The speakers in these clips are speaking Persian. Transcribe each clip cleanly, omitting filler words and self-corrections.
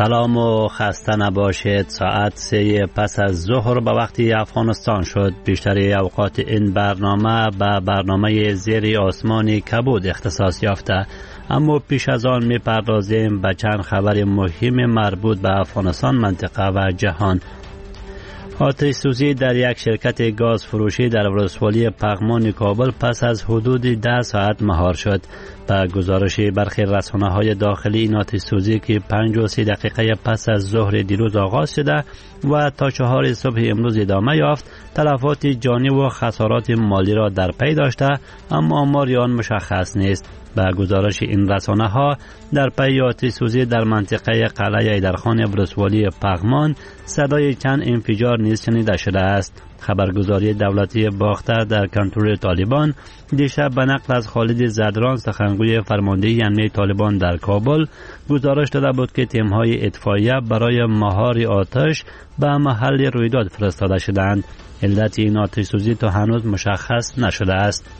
سلام و خسته نباشید. ساعت 3 پس از ظهر به وقتی افغانستان شد. بیشتر اوقات این برنامه به برنامه زیر آسمان کبود اختصاص یافته، اما پیش از آن میپردازیم به چند خبر مهم مربوط به افغانستان، منطقه و جهان. آتش سوزی در یک شرکت گاز فروشی در ولسوالی پغمان کابل پس از حدود 10 ساعت مهار شد. به گزارش برخی رسانه‌های داخلی، این آتش سوزی که 5:30 دقیقه پس از ظهر دیروز آغاز شده و تا 4 صبح امروز ادامه یافت، تلفات جانی و خسارات مالی را در پی داشته، اما آمار آن مشخص نیست. به گزارش این رسانه‌ها، در پی آتش سوزی در منطقه قلعه ایدرخان ولسوالی پغمان صدای چند انفجار نیز شنیده شده است. خبرگزاری دولتی باختر در کنترل طالبان دیشب به نقل از خالد زدران، سخنگوی فرماندهی امنیه طالبان در کابل، گزارش داده بود که تیم‌های اطفائیه برای مهار آتش به محل رویداد فرستاده شدند. علت این آتش سوزی تا هنوز مشخص نشده است.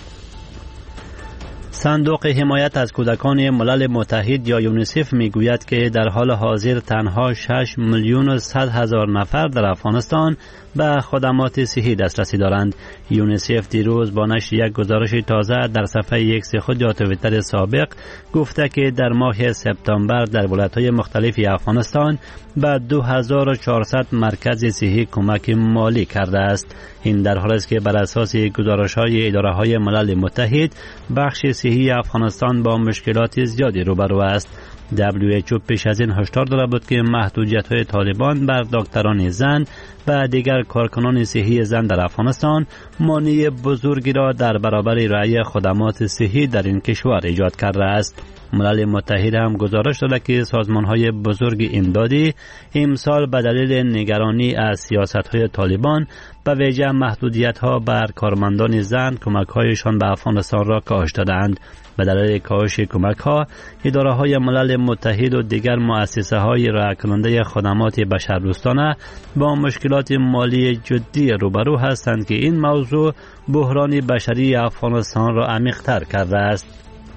صندوق حمایت از کودکان ملل متحد یا یونیسف میگوید که در حال حاضر تنها 6,100,000 نفر در افغانستان به خدمات صحی دسترسی دارند. یونیسف دیروز با نشر یک گزارش تازه در صفحه ایکس خود یا توییتر سابق گفته که در ماه سپتامبر در ولایت‌های مختلف افغانستان به 2400 مرکز صحی کمک مالی کرده است. این در حالی است که بر اساس گزارش‌های اداره‌های ملل متحد بخش صحی افغانستان با مشکلات زیادی روبرو است. WHO پیش از این هشدار داده بود که محدودیت‌های طالبان بر دکتران زن و دیگر کارکنان صحی زن در افغانستان مانع بزرگی را در برابر ارائه خدمات صحی در این کشور ایجاد کرده است. ملل متحد هم گزارش داده که سازمان‌های بزرگ امدادی امسال به دلیل نگرانی از سیاست‌های طالبان به ویژه محدودیت‌ها بر کارمندان زن کمک‌هایشان به افغانستان را کاهش دادند. به دلیل کاهش کمک‌ها، اداره‌های ملل متحد و دیگر مؤسسه‌های رعایت کننده خدمات بشردوستانه با مشکلات مالی جدی روبرو هستند که این موضوع بحران بشری افغانستان را عمیق‌تر کرده است.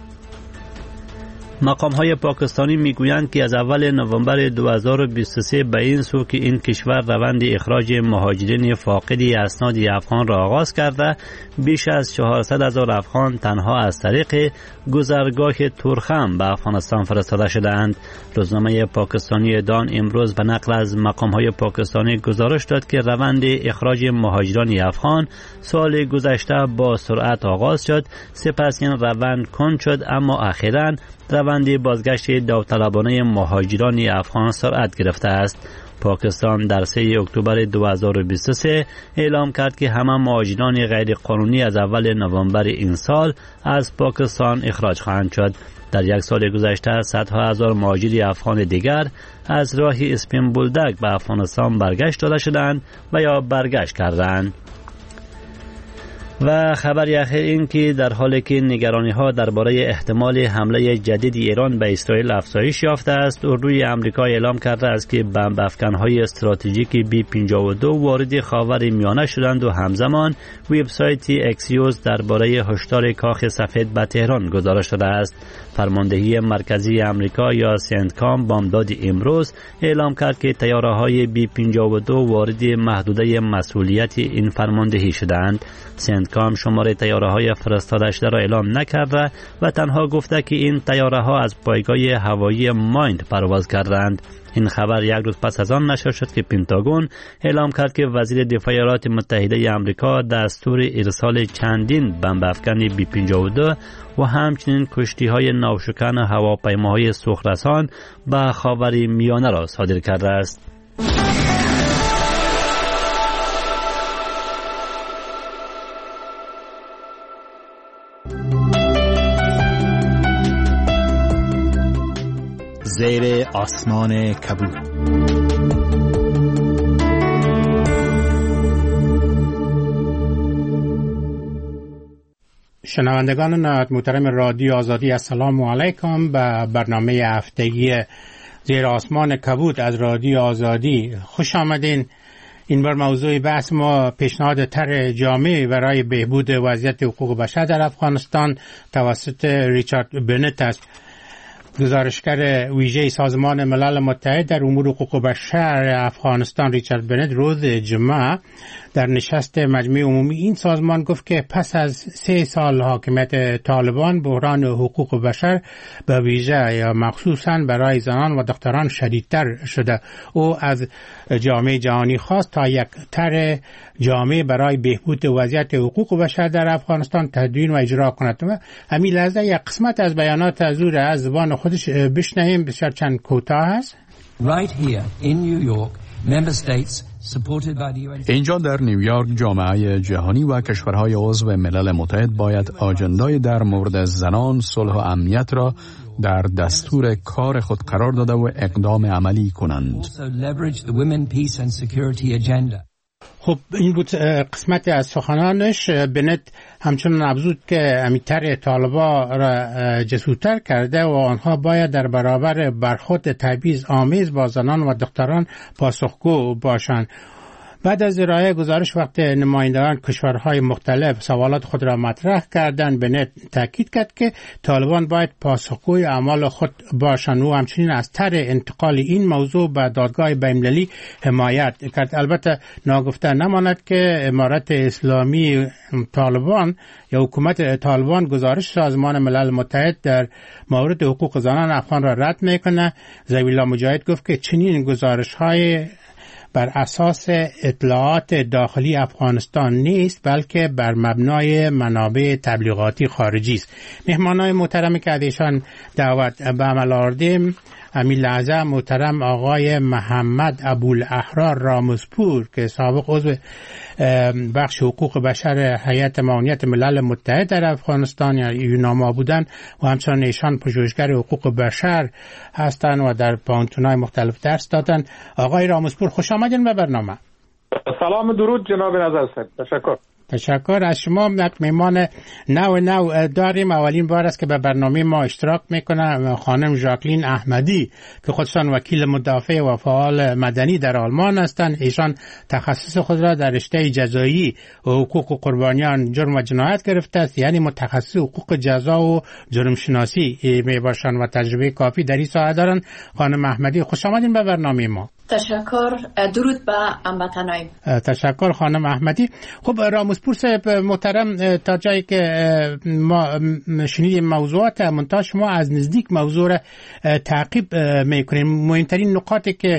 مقام‌های پاکستانی میگویند که از اول نوامبر 2023 به این سو که این کشور روند اخراج مهاجرین فاقد اسناد افغان را آغاز کرده، بیش از 400,000 افغان تنها از طریق گذرگاه تورخم به افغانستان فرستاده شدند. روزنامه پاکستانی دان امروز به نقل از مقام‌های پاکستانی گزارش داد که روند اخراج مهاجران افغان سال گذشته با سرعت آغاز شد، سپس این روند کند شد، اما اخیراً روند بازگشت داوطلبانه مهاجران افغان سرعت گرفته است. پاکستان در 3 اکتبر 2023 اعلام کرد که همه مهاجران غیر قانونی از اول نوامبر این سال از پاکستان اخراج خواهند شد. در یک سال گذشته صدها هزار مهاجر افغان دیگر از راه اسپین بولدک به افغانستان برگشت داده شدند و یا برگشت کردند. و خبر اخیر این که در حالی که نگرانی‌ها درباره احتمال حمله جدید ایران به اسرائیل افزایش یافته است، اردوی آمریکا اعلام کرده است که بمب افکن‌های استراتژیک B-52 وارد خاور میانه شدند و همزمان وبسایت اکسیوس درباره هشدار کاخ سفید به تهران گزارش داده است. فرماندهی مرکزی آمریکا یا سنتکام بامداد امروز اعلام کرد که طیاره‌های B-52 وارد محدوده مسئولیت این فرماندهی شدند. سنتکام شماره طیاره‌های فرستاده شده را اعلام نکرده و تنها گفته که این طیاره‌ها از پایگاه هوایی مایند پرواز کردند. این خبر یک روز پس از آن نشر شد که پنتاگون اعلام کرد که وزیر دفاع ایالات متحده آمریکا دستور ارسال چندین بمب افکن B-52 و همچنین کشتی‌های ناوشکن هواپیماهای سوخرسان به خاور میانه را صادر کرده است. زیر آسمان کبود. شنوندگان محترم رادیو آزادی، السلام علیکم. به برنامه هفتگی زیر آسمان کبود از رادیو آزادی خوش آمدین. این بار موضوع بحث ما پیشنهاد طرح جامع برای بهبود وضعیت حقوق بشر در افغانستان توسط ریچارد بنت است. گزارشگر ویژه سازمان ملل متحد در امور حقوق بشر افغانستان ریچارد بنت روز جمعه در نشست مجمع عمومی این سازمان گفت که پس از 3 سال حاکمیت طالبان بحران حقوق بشر به ویژه یا مخصوصاً برای زنان و دختران شدیدتر شده. او از جامعه جهانی خواست تا یک طرح جامع برای بهبود وضعیت حقوق بشر در افغانستان تدوین و اجرا کند. همین لحظه یک قسمت از بیانات از او از زبان خودش بشنویم، بسیار چند کوتاه است. Right here in New York, member states supported by the UN. اینجا در نیویورک جامعه جهانی و کشورهای عضو ملل متحد باید آجندای در مورد زنان، صلح و امنیت را در دستور کار خود قرار داده و اقدام عملی کنند. Also leverage the women, peace and security agenda. خب این بود قسمت از سخنانش. بنت همچنان افزود که امیتر طالبا را جسورتر کرده و آنها باید در برابر برخورد تبعیض آمیز با زنان و دختران پاسخگو باشند. بعد از ارائه گزارش وقت نمایندگان کشورهای مختلف سوالات خود را مطرح کردند، بنت تاکید کرد که طالبان باید پاسخگوی اعمال خود باشند و همچنین از طرح انتقال این موضوع به دادگاه بین‌المللی حمایت کرد. البته ناگفته نماند که امارت اسلامی طالبان یا حکومت طالبان گزارش سازمان ملل متحد در مورد حقوق زنان افغان را رد میکنه. ذبیح مجاهد گفت که چنین گزارش‌های بر اساس اطلاعات داخلی افغانستان نیست، بلکه بر مبنای منابع تبلیغاتی خارجی است. مهمانای محترمی که ازشان دعوت به عمل آوردیم، همین لحظه محترم آقای محمد ابوالاحرار رامزپور که سابق عضو بخش حقوق بشر هیئت معاونیت ملل متحد در افغانستان یا یوناما بودن و همچنین ایشان پژوهشگر حقوق بشر هستند و در پانتون‌های مختلف درس دادن. آقای رامزپور خوش آمدین به برنامه. سلام درود جناب نظر صاحب. تشکر از شما. مهمان نو داریم. اولین بار است که به برنامه ما اشتراک میکنه خانم ژاکلین احمدی که خودشان وکیل مدافع و فعال مدنی در آلمان هستند. ایشان تخصص خود را در رشته جزایی و حقوق قربانیان جرم و جنایت گرفته است، یعنی متخصص حقوق جزا و جرم شناسی می باشند و تجربه کافی در این ساحه دارند. خانم احمدی خوش آمدین به برنامه ما. تشکر. درود به هموطنان. تشکر خانم احمدی. خب رامزپور صاحب محترم، تا جایی که ما شنیدیم موضوعات منتها شما از نزدیک موضوع را تعقیب میکنیم. مهمترین نکاتی که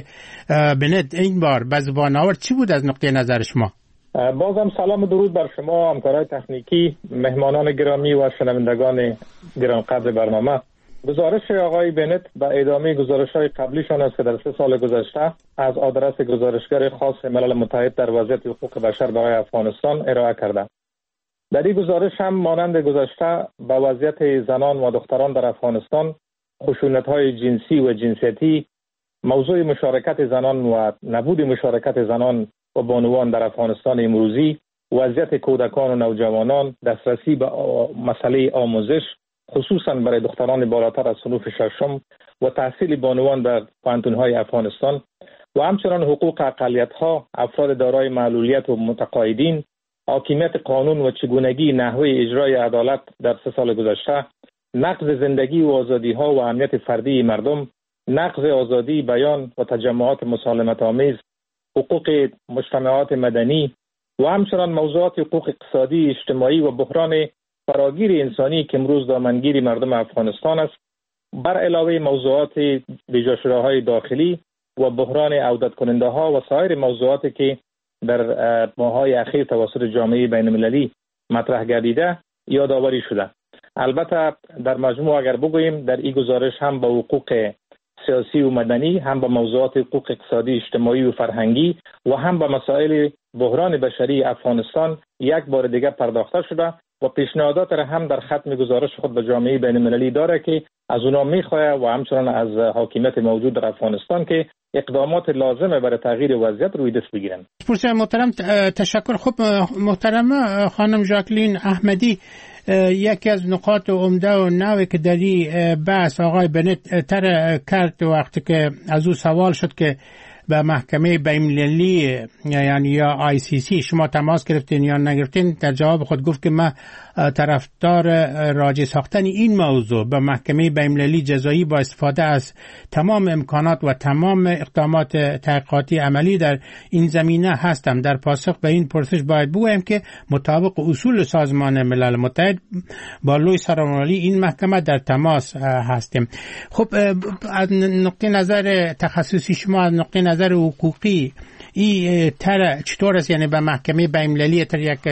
بنت این بار به زبان آورد چی بود از نقطه نظر شما؟ بازم سلام و درود بر شما، همکارای تکنیکی، مهمانان گرامی و شنوندگان گرانقدر برنامه. گزارش آقای بنت به ادامه گزارش‌های قبلیشان است که در 3 سال گذشته از آدرس گزارشگر خاص ملل متحد در وضعیت حقوق بشر برای افغانستان ارائه کرده. در این گزارش هم مانند گذشته به وضعیت زنان و دختران در افغانستان، خشونت‌های جنسی و جنسیتی، موضوع مشارکت زنان و نبود مشارکت زنان و بانوان در افغانستان امروزی، وضعیت کودکان و نوجوانان، دسترسی به مسئله آموزش خصوصا برای دختران بالاتر از صنف ششم و تحصیل بانوان در پانتون‌های افغانستان و همچنین حقوق اقلیت‌ها، افراد دارای معلولیت و متقاعدین، حاکمیت قانون و چگونگی نحوه اجرای عدالت در 3 سال گذشته، نقض زندگی و آزادی‌ها و امنیت فردی مردم، نقض آزادی بیان و تجمعات مسالمت‌آمیز، حقوق مجتمعات مدنی و همچنین موضوعات حقوق اقتصادی، اجتماعی و بحران فراگیر انسانی که امروز دامنگیر مردم افغانستان است، بر علاوه موضوعات بی‌جاشده‌های داخلی و بحران عودت کننده ها و سایر موضوعاتی که در ماه‌های اخیر توسط جامعه بین‌المللی مطرح گردیده یادآوری شده. البته در مجموع اگر بگوییم در این گزارش هم به حقوق سیاسی و مدنی، هم به موضوعات حقوق اقتصادی، اجتماعی و فرهنگی و هم به مسائل بحران بشری افغانستان یک بار دیگر پرداخته شده و پیشنهادات را هم در ختم گزارش خود به جامعه بین‌المللی داره که از اونا میخواه و همچنان از حاکمیت موجود در افغانستان که اقدامات لازمه برای تغییر وضعیت روی دست بگیرن. محترم تشکر. خب محترم خانم ژاکلین احمدی، یکی از نقاط عمده و نوی که در این بحث آقای بنت کرد وقتی که از او سوال شد که به محکمه بین‌المللی یعنی یا ICC شما تماس گرفتین یا نگرفتین؟ در جواب خود گفت که من طرفدار راجع ساختن این موضوع به محکمه بین‌المللی جزایی با استفاده از تمام امکانات و تمام اقدامات تحقیقاتی عملی در این زمینه هستم. در پاسخ به این پرسش باید بگویم که مطابق اصول سازمان ملل متحد با لوی سرمالی این محکمه در تماس هستیم. خب از نقطه نظر تخصصی شما، از نقطه نظر حقوقی این چطور است؟ یعنی به محکمه بین‌المللی تر یک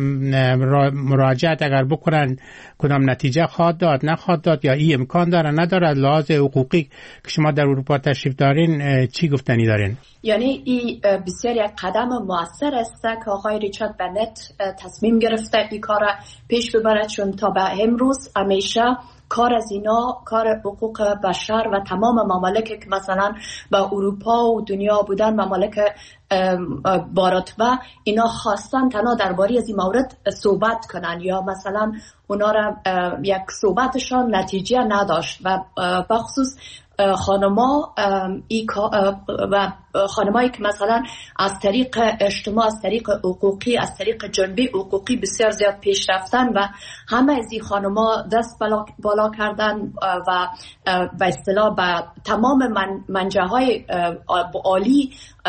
مراجعت اگر بکنن کدام نتیجه خواهد داد نخواهد داد، یا این امکان داره نداره؟ از لحاظ حقوقی که شما در اروپا تشریف دارین چی گفتنی دارین؟ یعنی این بسیار یک قدم موثر است که آقای ریچارد بنت تصمیم گرفته این کار پیش ببرد، چون تا به امروز همیشه کار از اینا، کار حقوق بشر و تمام ممالک که مثلا با اروپا و دنیا بودن، ممالک با رتبه، اینا خواستن تنها درباره از این مورد صحبت کنن یا مثلا اونا را یک صحبتشان نتیجه نداشت و بخصوص خانما و خانمایی که مثلا از طریق اجتماع، از طریق حقوقی، از طریق جنبه حقوقی بسیار زیاد پیش رفتن و همه از این خانما دست بالا کردن و به اصطلاح به تمام منجهای عالی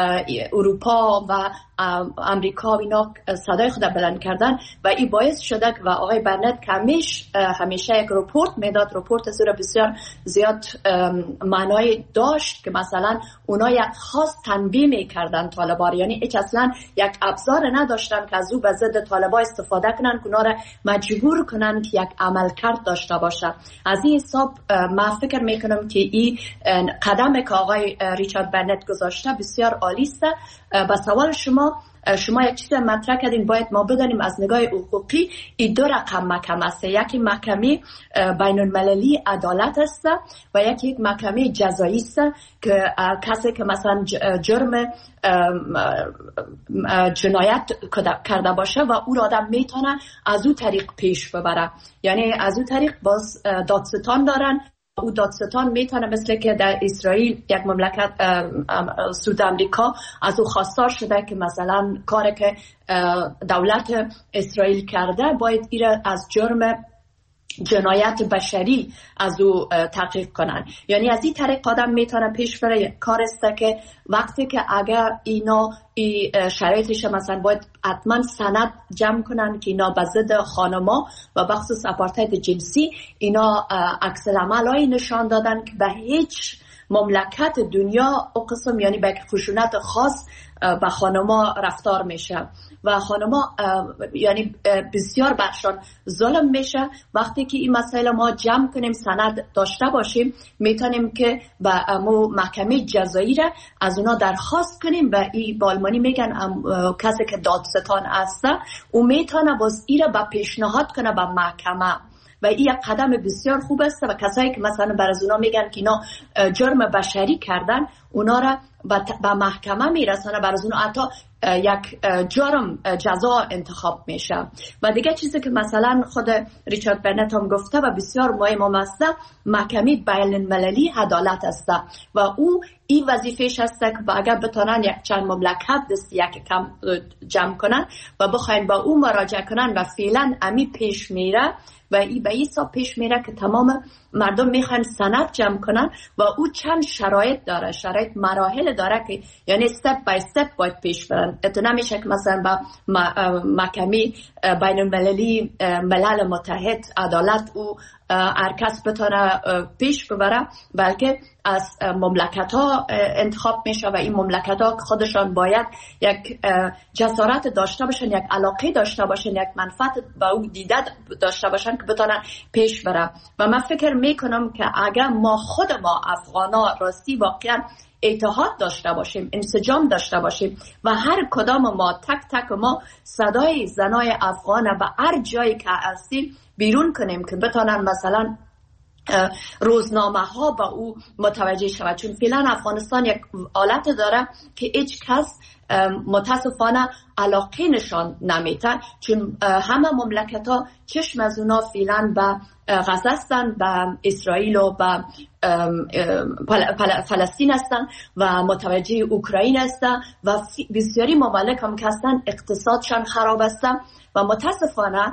اروپا و امریکا و اینا صدای خود بلند کردن و این باعث شده و آقای برنت که همیشه یک رپورت میداد، رپورت از او بسیار زیاد معنای داشت که مثلا اونا یک خاص تنبیه میکردن طالبان، یعنی هیچ اصلا یک ابزار نداشتن که از او به ضد طالبان استفاده کنن که اونا را مجبور کنن که یک عملکرد داشته باشه. از این حساب من فکر میکنم که این قدم که آقای ریچارد برنت گذاشته بسیار عالی است. با سوال شما یک چیز مطرح کردین، باید ما بدانیم از نگاه حقوقی این دو رقم محکمه است، یکی محکمه بین المللی عدالت است و یک محکمه جزایی است که کسی که مثلا جرم جنایت کرده باشه و او را آدم میتونه از او طریق پیش ببره، یعنی از او طریق باز دادستان دارن. او دادستان میتونه مثل که در اسرائیل یک مملکت سود امریکا از او خواستار شده که مثلا کاری که دولت اسرائیل کرده باید ایره از جرم جنایت بشری از او تحقیق کنن، یعنی از این طریق آدم میتونه پیش بره. کار است که وقتی که اگر اینا شرایطش مثلا باید حتما سند جمع کنن که اینا به ضد خانما و بخصوص آپارتاید جنسی اینا عکس العملایی نشان دادن که به هیچ مملکت دنیا او قسم یعنی به خشونت خاص به خانما رفتار میشه و خانما یعنی بسیار برشان ظلم میشه. وقتی که این مسائل ما جمع کنیم سند داشته باشیم میتونیم که به محکمه جزایی را از اونا درخواست کنیم و این بالمانی میگن کسی که دادستان است او میتونه باز این را به پیشنهاد کنه به محکمه و این یک قدم بسیار خوب است و کسایی که مثلا بر از اونا میگن که اینا جرم بشری کردن اونا را به محکمه میرسانه، بر از اونا حتی یک جرم جزا انتخاب میشه. و دیگه چیزی که مثلا خود ریچارد برنت هم گفته و بسیار مهم است محکمه بین المللی عدالت است و او این وظیفهش است که اگر بتونن یک چند مملکت دست یک کم جمع کنن و بخواین با او مراجعه کنن و فعلا امی پیش میره و این به این حساب پیش میره که تمام مردم میخوان سند جمع کنن و او چند شرایط داره، شرایط مراحل داره که یعنی استپ بای استپ باید پیش برن. اتو نمیشه که مثلا با محکمه بین المللی ملل متحد عدالت او هر کس بتونه پیش ببره، بلکه از مملکت ها انتخاب میشه و این مملکت ها خودشان باید یک جسارت داشته باشن، یک علاقه داشته باشن، یک منفعت با او دیده داشته باشن که بتونن پیش بره. و من فکر میکنم که اگر ما خود ما افغانا راستی واقعا اتحاد داشته باشیم، انسجام داشته باشیم و هر کدام ما تک تک ما صدای زنای افغان و هر جایی که هستیم بیرون کنیم که بتونن مثلا روزنامه ها با او متوجه شود، چون فعلا افغانستان یک حالت داره که هیچ کس متاسفانه علاقه نشان نمیده، چون همه مملکت ها چشم از اونا فعلا به غزه هستند، به اسرائیل و به فلسطین هستند و متوجه اوکراین هستند و بسیاری ممالک هم که هستند اقتصادشان خراب هستند و متاسفانه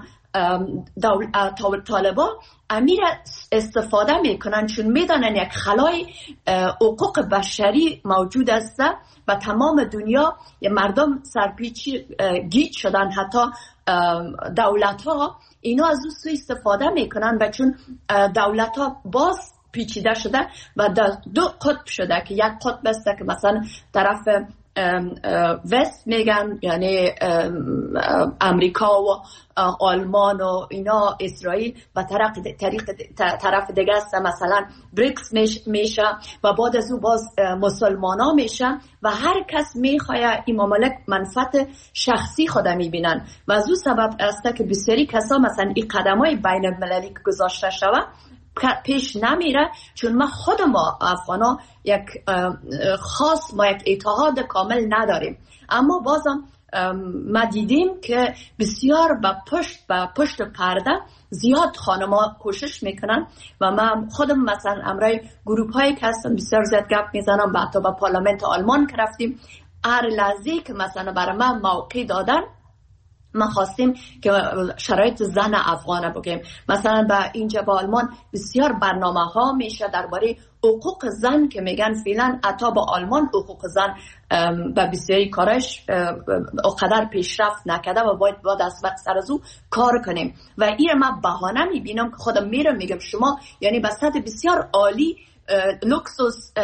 طالبان امیر استفاده میکنن، چون میدانن یک خلای حقوق بشری موجود است و تمام دنیا مردم سرپیچی گیج شدن، حتی دولت ها اینا از او سوء استفاده میکنن و چون دولت ها باز پیچیده شده و در دو قطب شده که یک قطب است که مثلا طرف وست میگن، یعنی امریکا و آلمان و اینا، اسرائیل، و طرف دیگه است مثلا بریکس میشه و بعد از او باز مسلمانا میشه و هر کس میخواه این ممالک منفعت شخصی خود میبینن و از او سبب است که بسیاری کسا مثلا این قدمای بین المللی که گذاشته شود پیش نمیره، چون ما خود ما افغانا یک خاص ما یک اتحاد کامل نداریم. اما بازم ما دیدیم که بسیار به پشت پرده زیاد خانما کوشش میکنن و من خودم مثلا امرای گروپ هایی که هستم بسیار زیاد گپ میزنم، حتی با پارلمنت آلمان که رفتیم هر لحظه که مثلا برای من موقع دادن ما خواستیم که شرایط زن افغانه بگیم. مثلا با اینجا با آلمان بسیار برنامه ها میشه درباره حقوق زن که میگن فعلا حتی با آلمان حقوق زن به بسیاری کارش اقدر پیشرفت نکده و باید دست سر از او کار کنیم و این ما بهانه میبینم که خودم میرم میگم شما یعنی به سطح بسیار عالی لوکسوس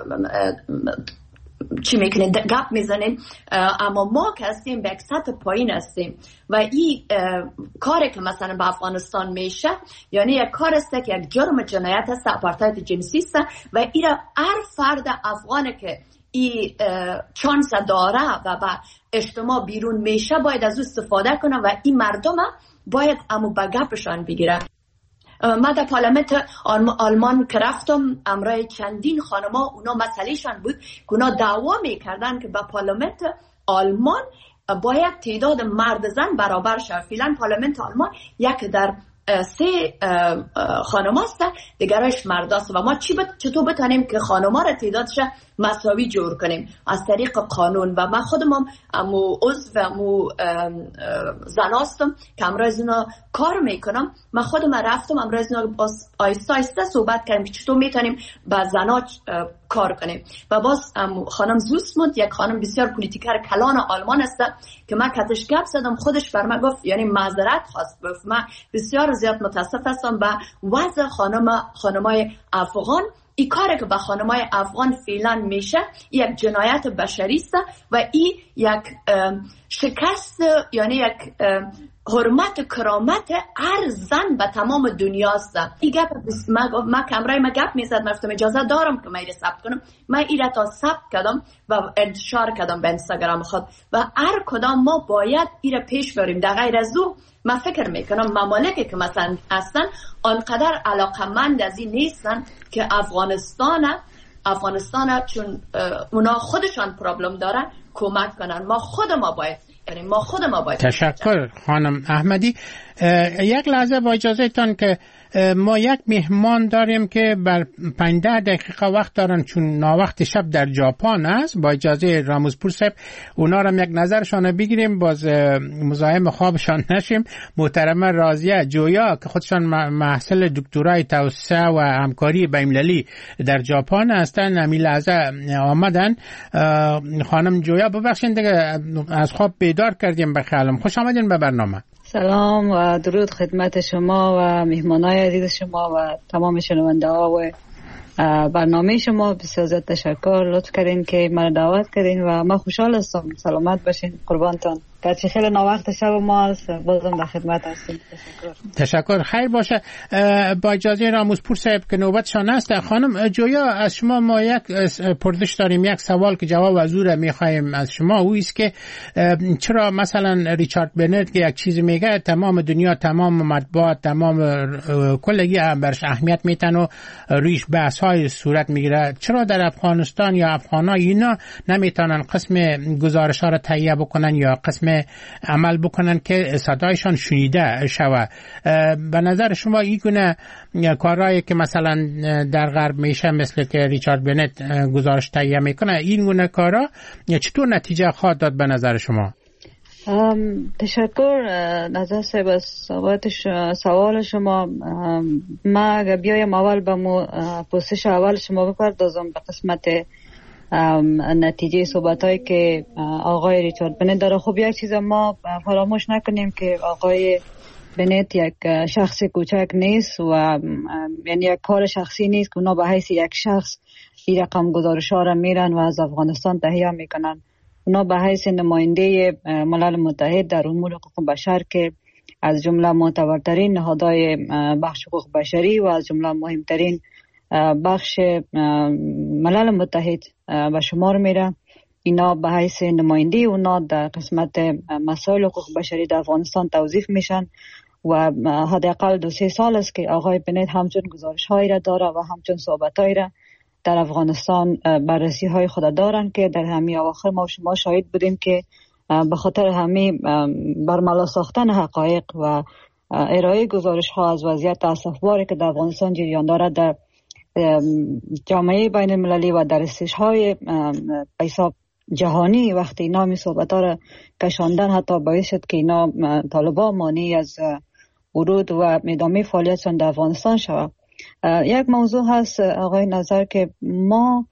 چی میکنین گپ میزنین، اما ما که هستیم به یک سطح پایین هستیم و این کاری که مثلا به افغانستان میشه یعنی یک کار است که یک جرم جنایت است، آپارتاید جنسی است و این هر فرد افغانه که این چانس داره و به اجتماع بیرون میشه باید از او استفاده کنه و این مردم باید امو به گپشان بگیره. من در پارلمنت آلمان که رفتم امرای چندین خانما اونا مسئلهشان بود که اونا دعوا میکردن که با پارلمنت آلمان باید تعداد مرد زن برابر شد. فعلا پارلمنت آلمان یک در 3 خانم هست دیگرش مرد است و ما چطور بتانیم که خانم ها را تعدادش مساوی جور کنیم از طریق قانون. و من خودم هم امو عضو و امو زن هستم که امروز اینا کار میکنم. من خودم رفتم امروز اینا آیسته آیسته صحبت کردیم که چطور میتونیم با زنها کار کنیم. و باز خانم زوسموند یک خانم بسیار پولیتیکر کلان آلمان است که من کتش گپ زدم، خودش بر من گفت یعنی معذرت خواست، گفت من بسیار زیاد متاسف هستم به وضع خانمای افغان. این کاری که به خانمای افغان فعلا میشه یک جنایت بشری است و این یک شکست یعنی یک حرمت کرامت هر زن به تمام دنیا است. این گپ ما کمرای ما گپ میزد، گفتم اجازه دارم که من ثبت کنم، من این را تا ثبت کردم و انتشار کردم به اینستاگرام خود و هر کدام ما باید این را پیش بریم. در غیر از او من فکر میکنم ممالکی که مثلا هستن آنقدر علاقمند از این نیستن که افغانستان چون اونا خودشان پرابلم دارن کمک کنن. ما خود ما باید تشکر خانم احمدی. یک لحظه با اجازهتان که ما یک مهمان داریم که بر 15 دقیقه وقت دارن چون ناوقت شب در ژاپن است. با اجازه راموزپور صاحب اونا را یک نظرشان بگیریم باز مزاحم خوابشان نشیم. محترمه راضیه جویا که خودشان محصل دکترای توسعه و همکاری بین‌المللی در ژاپن هستند همین لحظه آمدن. خانم جویا ببخشید دیگه از خواب بیدار کردیم بخیالم. خوش آمدین به برنامه. سلام و درود خدمت شما و مهمانای عزیز شما و تمام شنونده ها و برنامه شما. بسیار زیاد تشکر، لطف کردین که من دعوت کردین و من خوشحال هستم. سلامت باشین، قربانتان. که خیلی ناوقت شب ما است، بازم در خدمت هستیم. تشکر. خیر باشه. با اجازه راموزپور صاحب که نوبتشان است، خانم جویا از شما ما یک پرسش داریم، یک سوال که جواب از او را میخوایم از شما. او است که چرا مثلا ریچارد بنت که یک چیز میگه تمام دنیا، تمام مطبوعات، تمام کلگی برش اهمیت میتن و ریش بحث های صورت میگیره، چرا در افغانستان یا افغانا اینا نمیتونن قسم گزارش ها را تهیه بکنن یا قسم عمل بکنن که صدایشان شنیده شود؟ به نظر شما این گونه کارهایی که مثلا در غرب میشه مثل که ریچارد بنت گزارش تهیه میکنه، این گونه کارها چطور نتیجه خواهد داد به نظر شما؟ تشکر نظر صاحب از سوال شما. ما اگر بیایم اول به پرسش اول شما بپردازم به قسمت نتیجه صحبت هایی که آقای ریچارد بنت داره. خب یک چیز ما فراموش نکنیم که آقای بنت یک شخص کوچک نیست و یعنی یک کار شخصی نیست که اونا به حیث یک شخص این رقم گزارش ها را میرن و از افغانستان تهیه میکنن. اونا به حیث نماینده ملل متحد در امور حقوق بشر که از جمله معتبرترین نهادهای بخش حقوق بشری و از جمله مهمترین بخش ملل متحد به شمار میره، اینا به حیث نماینده اونا در قسمت مسائل حقوق بشری در افغانستان توظیف میشن و حداقل 2-3 سال است که آقای بنت همچون گزارش هایی را داره و همچون صحبت هایی را در افغانستان بررسی های خود دارن که در همین اواخر ما شما شاهد بودیم که به خاطر همین برملا ساختن حقایق و ارائه گزارش ها از وضعیت تاسفباری که در افغانستان جریان داره در جامعه بین المللی و در استش های حساب جهانی، وقتی اینا می صحبت ها را کشاندن حتی باعث شد که اینا طالبان مانع از ورود و ادامه فعالیتشان در افغانستان شود. یک موضوع هست آقای نظر که ما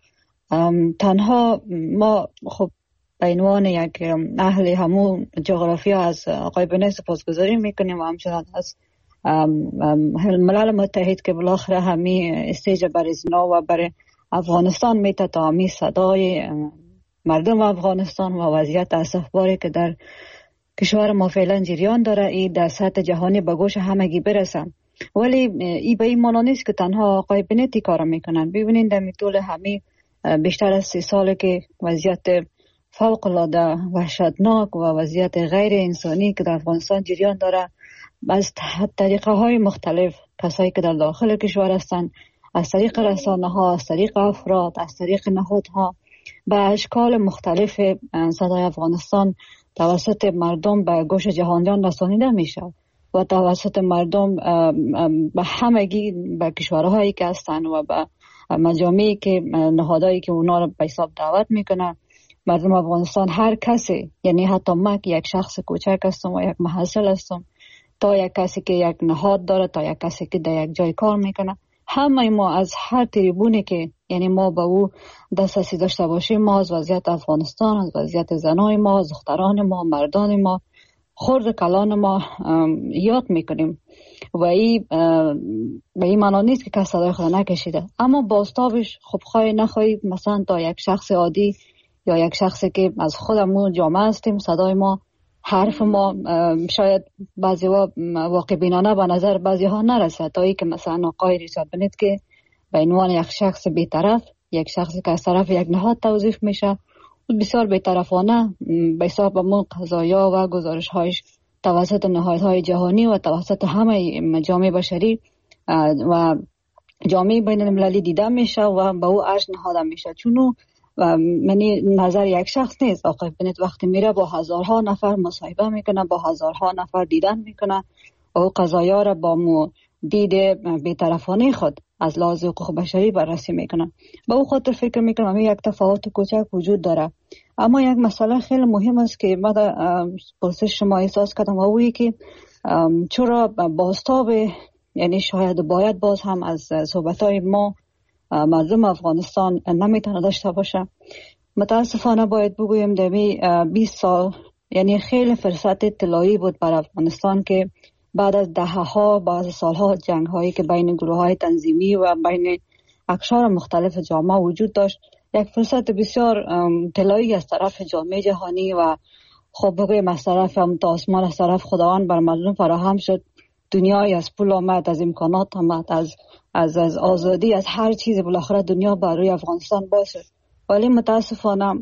تنها ما خب به عنوان یک اهل همون جغرافیا از آقای بنت سپاسگزاری میکنیم و همچنان از ملل متحد که بالاخره همین استیج برای زنا و برای افغانستان میته تا همین صدای مردم افغانستان و وضعیت اسفباری که در کشور ما فعلا جریان داره این در سطح جهانی به گوش همگی برسه. ولی این به این معنا نیست که تنها آقای بنت کار میکنن. ببینید در طول همین بیشتر از 3 ساله که وضعیت فوق العاده وحشتناک و وضعیت غیر انسانی که در افغانستان جریان داره، از طریقه های مختلف کسایی که در داخل کشور هستند، از طریق رسانه ها، از طریق افراد، از طریق نهادها به اشکال مختلف صدای افغانستان توسط مردم به گوش جهانیان رسانیده میشه و توسط مردم به همگی به کشورهایی که هستند و به مجامعی که نهادهایی که اونا رو به حساب دعوت میکنن. مردم افغانستان هر کسی، یعنی حتی من که یک شخص کوچک هستم و یک محصل هستم تا یک کسی که یک نهاد داره تا یک کسی که در یک جای کار میکنه، همه ما از هر تریبونی که یعنی ما به او دسترسی داشته باشیم، ما از وضعیت افغانستان، از وضعیت زنای ما، از دختران ما، مردان ما، خرد کلان ما یاد میکنیم و این به این معنا نیست که کس صدای خود نکشیده، اما بازتابش خب خواهی نخواهی مثلا تا یک شخص عادی یا یک شخصی که از خودمون جامعه هستیم صدای ما، حرف ما شاید بعضی واقع بینانه به نظر بعضی ها نرسه، تا ای که مثلا آقای ریچارد بنت که به عنوان یک شخص بی‌طرف، یک شخصی که از طرف یک نهاد توظیف میشه، بسیار بی‌طرفانه به حساب همون قضایا و گزارش هایش توسط نهادهای جهانی و توسط همه جامعه بشری و جامعه بین المللی دیده میشه و به او ارج نهاده میشه. چون منی نظر یک شخص نیست. آقای بنت وقتی میره با هزارها نفر مصاحبه میکنه، با هزارها نفر دیدن میکنه و او قضایا را با دید بی‌طرفانه خود از لحاظ حقوق بشری بررسی میکنه. به او خاطر فکر میکنم یک تفاوت کوچک وجود داره. اما یک مسئله خیلی مهم است که من در پرسش شما احساس کردم و اویی که چرا بازتاب، یعنی شاید باید باز هم از صحبتهای ما مردم افغانستان نمیتونه داشته باشه. متاسفانه باید بگویم در 20 سال یعنی خیلی فرصت طلایی بود بر افغانستان که بعد از دهه‌ها بعد از سالها جنگ هایی که بین گروه های تنظیمی و بین اقشار مختلف جامعه وجود داشت، یک فرصت بسیار طلایی از طرف جامعه جهانی و خب بگویم از طرف هم تا آسمان از طرف خداوند بر مردم فراهم شد، دنیای از پول آمد، از امکانات آمد، از آزادی، از هر چیز بالاخره دنیا بر روی افغانستان باشه. ولی متاسفانه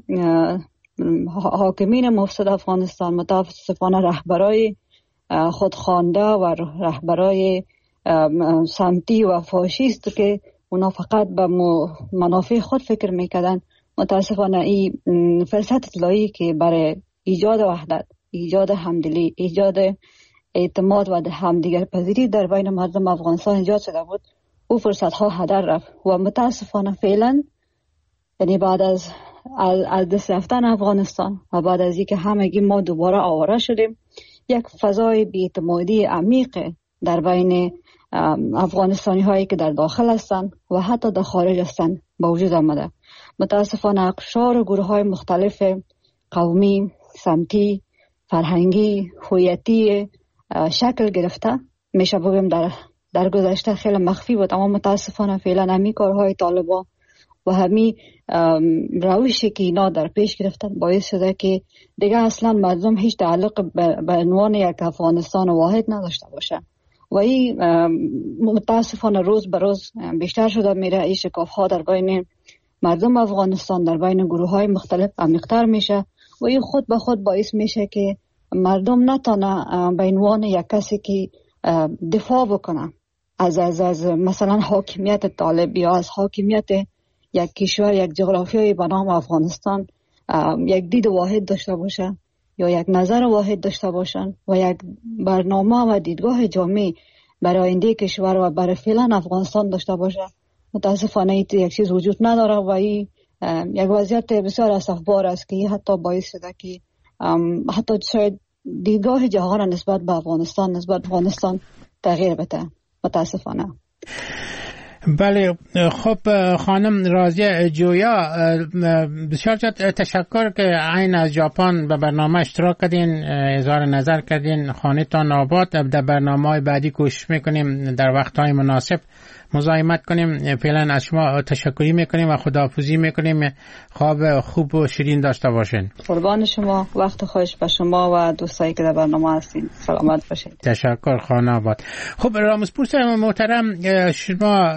حاکمین مفسد افغانستان، متاسفانه رهبرای خودخوانده و رهبرای سمتی و فاشیست که اونا فقط به منافع خود فکر میکردن، متاسفانه این فرصت اطلاعی که برای ایجاد وحدت، ایجاد همدلی، ایجاد اعتماد و همدیگر پذیری در بین مردم افغانستان ایجاد شده بود، او فرصت ها هدر رفت و متاسفانه فعلا، یعنی بعد از دست رفتن افغانستان و بعد از اینکه همگی ما دوباره آواره شدیم، یک فضای بی‌اعتمادی عمیق در بین افغانستانی هایی که در داخل هستند و حتی در خارج هستند به وجود آمده. متاسفانه اقشار و گروه های مختلف قومی، سمتی، فرهنگی، هویتی شکل گرفته. میشه بگیم در گذشته خیلی مخفی بود، اما متاسفانه فعلا همین کارهای طالبان و همین روشی که اینا در پیش گرفتن باعث شده که دیگه اصلا مردم هیچ تعلق به عنوان یک افغانستان واحد نداشته باشه و این متاسفانه روز به روز بیشتر شده میره. این شکاف ها در بین مردم افغانستان، در بین گروه های مختلف عمیق‌تر میشه و این خود به خود باعث میشه که مردم نتونه به عنوان یک کسی که دفاع بکنه از مثلا حاکمیت طالب یا از حاکمیت یک کشور، یک جغرافیای به نام افغانستان یک دید واحد داشته باشه یا یک نظر واحد داشته باشن و یک برنامه و دیدگاه جامع برای آینده کشور و برای فعلا افغانستان داشته باشه. متاسفانه یک چیز وجود نداره و این یک وضعیت بسیار اسفبار است که حتی باعث شده که حتی شاید دیدگاه جهان نسبت به افغانستان تغییر بده. متاسفانه. بله، خب خانم راضیه جویا، بسیار تشکر که عین از ژاپن به برنامه اشتراک کردین، اظهار نظر کردین. خانه تان آباد. در برنامه‌های بعدی کوشش میکنیم در وقت‌های مناسب مزاحمت کنیم. فعلا از شما تشکری میکنیم و خداحافظی میکنیم. خواب خوب و شیرین داشته باشین. قربان شما، وقت خوش به شما و دوستایی که در برنامه هستین. سلامت باشین. تشکر خانه آباد. خب رامسپورس محترم، شما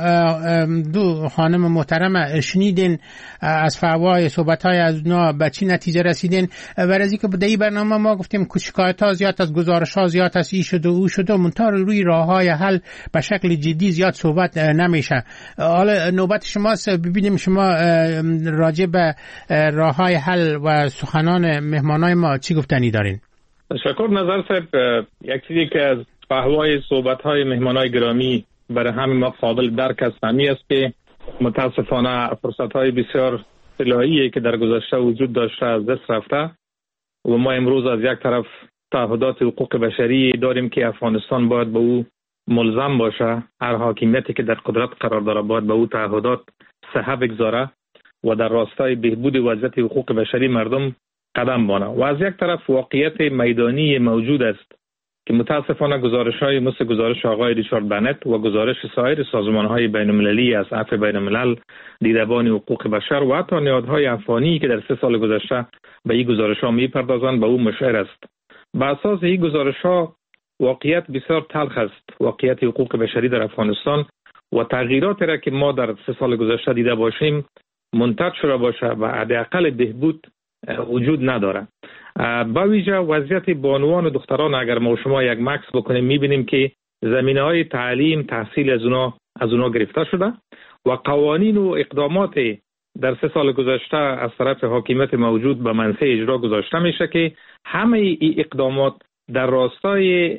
دو خانم محترم شنیدین از فوای صحبت‌های از اونا به چی نتیجه رسیدین؟ ورزی که در این برنامه ما گفتیم شکایت‌ها زیاد از گزارش‌ها زیاد از این شده و او شده، منتها روی راه‌های حل به شکل جدی زیاد صحبت نمیشه. حالا نوبت شماست، ببینیم شما راجع به راه‌های حل و سخنان مهمانای ما چی گفتنی دارین؟ تشکر نظر صاحب. یک چیزی که از فهوای صحبت‌های مهمانای گرامی برای همین ما قابل درک است همی است که متاسفانه فرصت‌های بسیار طلایی که در گذشته وجود داشته از دست رفته و ما امروز از یک طرف تعهدات حقوق بشری داریم که افغانستان باید به او ملزم باشه، هر حاکمیتی که در قدرت قرار داره باید به او تعهدات صحه بگذاره و در راستای بهبود وضعیت حقوق بشری مردم قدم بانه. و از یک طرف واقعیت میدانی موجود است که متاسفانه گزارش‌های مثل گزارش آقای ریچارد بنت و گزارش سایر سازمان‌های بین‌المللی از عفو بین‌الملل، دیدبان حقوق بشر و حتی نهادهای افغانی که در 3 سال گذشته به این گزارش‌ها می‌پردازند به او مشعر است. به اساس این گزارش‌ها واقعیت بسیار تلخ است، واقعیت حقوق بشری در افغانستان و تغییراتی را که ما در 3 سال گذشته دیده باشیم منتج شده باشه و حداقل بهبود وجود نداره. با ویژه وضعیت بانوان و دختران اگر ما شما یک مکس بکنیم میبینیم که زمینه‌های تعلیم، تحصیل از اونا گرفته شده و قوانین و اقدامات در 3 سال گذشته از طرف حاکمیت موجود به منصه اجرا گذاشته میشه که همه این اقدامات در راستای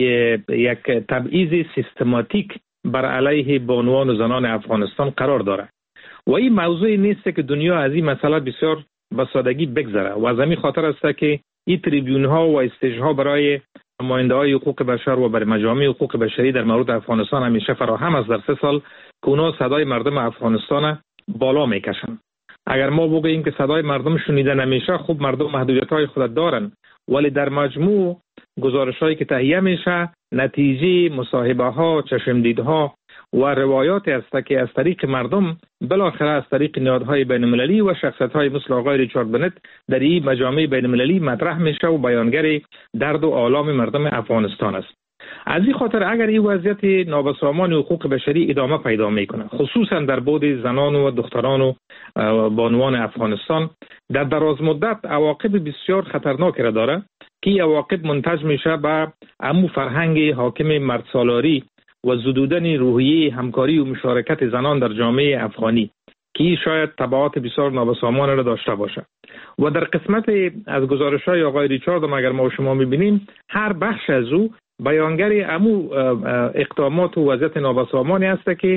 یک تبعیض سیستماتیک بر علیه بانوان و زنان افغانستان قرار داره و این موضوع نیست که دنیا از این مسئله بسیار به سادگی بگذره و از همین خاطر است که این تریبیون ها و استیج ها برای نماینده های حقوق بشر و برای مجامع حقوق بشری در مورد افغانستان همیشه فراهم است در 3 سال که اونا صدای مردم افغانستان بالا میکشن. اگر ما بگیم که صدای مردم شنیده نمیشه، خب مردم محدودیت های خود دارن، ولی در مجموع گزارش هایی که تهیه میشه، نتیجه مصاحبه ها، چشمدیدها و روایات است که از طریق مردم بالاخره از طریق نهادهای بین المللی و شخصیت‌های مثل آقای ریچارد بنت در این مجامع بین المللی مطرح میشه و بیانگر درد و آلام مردم افغانستان است. از این خاطر اگر این وضعیت نابسامان حقوق بشری ادامه پیدا میکنه، خصوصا در بعد زنان و دختران و بانوان افغانستان، در دراز مدت عواقب بسیار خطرناک را داره که عواقب منتج میشه به امو فرهنگ حاکم مردسالاری و زدودن روحیه همکاری و مشارکت زنان در جامعه افغانی که شاید تبعات بسیار نابسامان را داشته باشه. و در قسمت از گزارش‌های آقای ریچارد اگر ما و شما می‌بینیم، هر بخش از او بیانگر امو اقدامات و وضعیت نابسامانی است که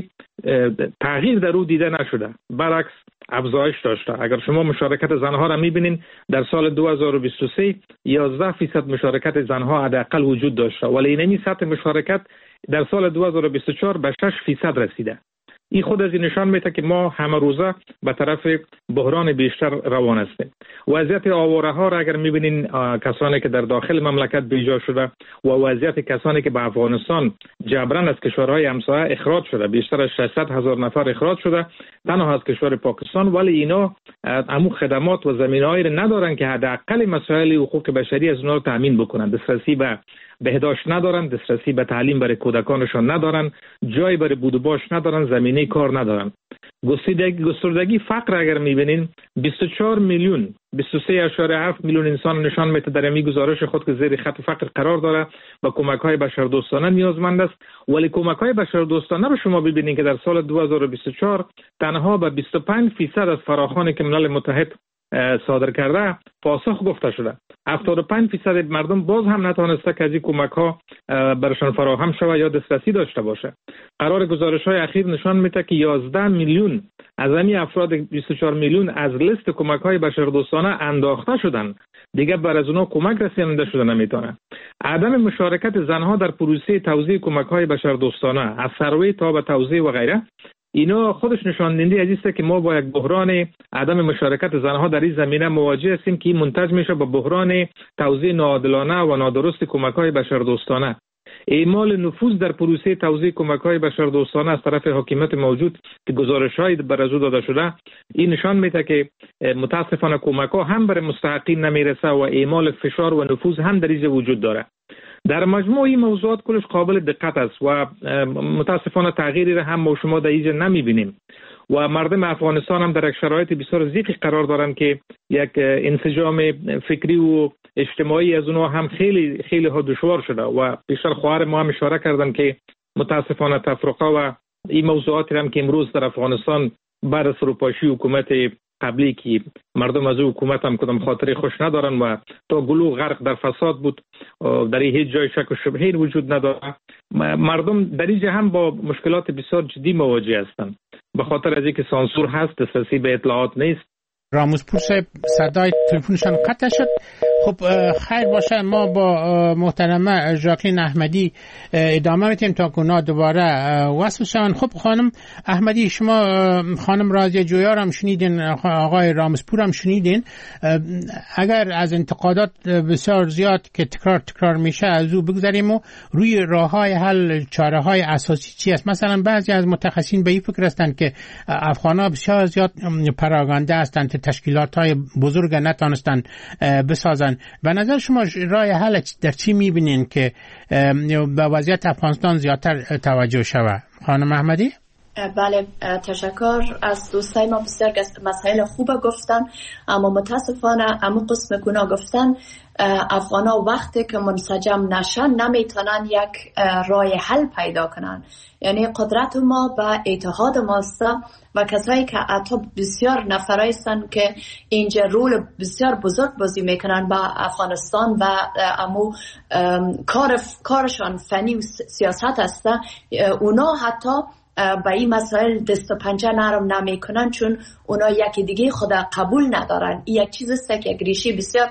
تغییر در او دیده نشده، برعکس افزایش داشته. اگر شما مشارکت زنها را می‌بینید، در سال 2023 11% مشارکت زنها حداقل وجود داشته، ولی این سطح مشارکت در سال 2024 به 6% رسیده. این خود از این نشان میده که ما همه روزه به طرف بحران بیشتر روان هستیم. وضعیت آواره ها را اگر میبینین، کسانی که در داخل مملکت بیجا شده و وضعیت کسانی که به افغانستان جبران از کشورهای همسایه اخراج شده، بیشتر از 600,000 نفر اخراج شده تنها از کشور پاکستان، ولی اینا همون خدمات و زمینه‌ای را ندارن که حداقل مسائل حقوق بشری از اونها رو تامین بکنن. دسترسی به بهداشت ندارن، دسترسی به تعلیم برای کودکانشان ندارن، جای برای بود و باش ندارن، زمینه کار ندارن. گستردگی فقر اگر میبینین 24 میلیون 23.7 میلیون انسان نشان میده در این گزارش خود که زیر خط فقر قرار داره و کمک‌های بشردوستانه نیازمند است. ولی کمک‌های بشردوستانه رو شما ببینید که در سال 2024 تنها به 25% از فراخوانی که ملل متحد صادر کرده پاسخ گفته شده. 75% مردم باز هم نتونسته که از این کمک‌ها برشان فراهم شود یا دسترسی داشته باشه. قرار گزارش‌های اخیر نشان میده که 11 میلیون از همین افراد 24 میلیون از لیست کمک‌های بشردوستانه انداخته شدن، دیگه بر از اونها کمک رسانده شده نمیتونه. عدم مشارکت زنها در پروسه توزیع کمک‌های بشردوستانه از سروی تا به توزیع و غیره، اینا خودش نشان دهنده از است که ما با یک بحران عدم مشارکت زنها در این زمینه مواجه هستیم که منتج میشه به بحران توزیع ناعادلانه و نادرست کمک‌های بشردوستانه. اعمال نفوذ در پروسه توزیع کمک‌های بشردوستانه از طرف حکومت موجود که گزارش‌های بر از او داده شده، این نشان میده که متاسفانه کمک‌ها هم بر مستحقین نمیرسه و اعمال فشار و نفوذ هم در اینجا وجود داره. در مجموع این موضوعات کلش قابل دقت است و متاسفانه تغییری را هم ما شما در اینجا نمیبینیم و مردم افغانستان هم در یک شرایط بسیار ضیقی قرار دارن که یک انسجام فکری و اجتماعی از اونها هم خیلی خیلی دشوار شده و بیشتر خواهر ما هم اشاره کردن که متاسفانه تفرقه و این موضوعاتی هم که امروز در افغانستان بعد از فروپاشی حکومت قبلی که مردم از حکومت هم کدام خاطری خوش ندارن و تا گلو غرق در فساد بود، در هیچ جای شک و شبهه‌ای وجود نداره. مردم در اینجا هم با مشکلات بسیار جدی مواجه هستند به خاطر از اینکه سانسور هست، دسترسی به اطلاعات نیست. راموزپور صاحب صدای تلفنشان قطع شد. خب خیر باشه، ما با محترمه ژاکلین احمدی ادامه میتیم تا اونا دوباره وصل شون. خب خانم احمدی، شما خانم راضیه جویار هم شنیدین، آقای راموزپور هم شنیدین. اگر از انتقادات بسیار زیاد که تکرار میشه از او بگذاریم و روی راههای حل، چاره‌های اساسی چی است؟ مثلا بعضی از متخصصین به این فکر هستند که افغان‌ها بسیار زیاد پراگنده هستند، تشکیلات‌های بزرگ نتونستن بسازن. و نظر شما راه حل در چی می‌بینین که به وضعیت افغانستان زیادتر توجه شود؟ خانم احمدی؟ بله، تشکر از دوستای ما. بسیار مسائل خوب گفتن، اما متاسفانه اما قسم گناه گفتن افغانا وقتی که منسجم نشن نمیتونن یک راه حل پیدا کنن. یعنی قدرت ما به اتحاد ماست و کسایی که حتی بسیار نفرایی هستند که اینجا رول بسیار بزرگ بازی میکنن با افغانستان و امو کارشان فنی و سیاست است، اونا حتی با این مسائل دست و پنجه نرم نمی کنن، چون اونا یکی دیگه خدا قبول ندارن. این یک چیز است که ریشه بسیار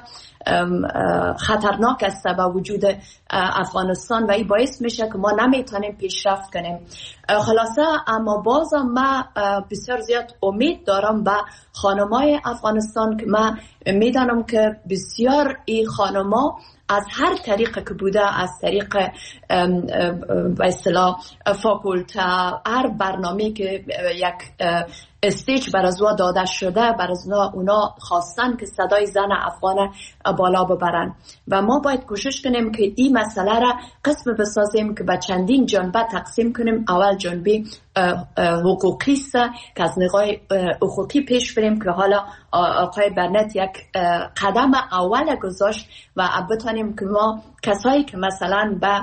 خطرناک است با وجود افغانستان و این باعث میشه که ما نمیتونیم پیشرفت کنیم. خلاصه اما بازم ما بسیار زیاد امید دارم به خانمای افغانستان که ما میدانم که بسیار این خانما از هر طریق که بوده، از طریق به اصطلاح فاکولته، هر برنامه که یک استیج بر از داده شده، بر از اونا خواستن که صدای زن افغان بالا ببرن و ما باید کوشش کنیم که این مسئله را قسم بسازیم که به چندین جنبه تقسیم کنیم. اول جنبه حقوقی است که از نگاه حقوقی پیش بریم که حالا آقای برنت یک قدم اول گذاشت و بتانیم که ما کسایی که مثلا به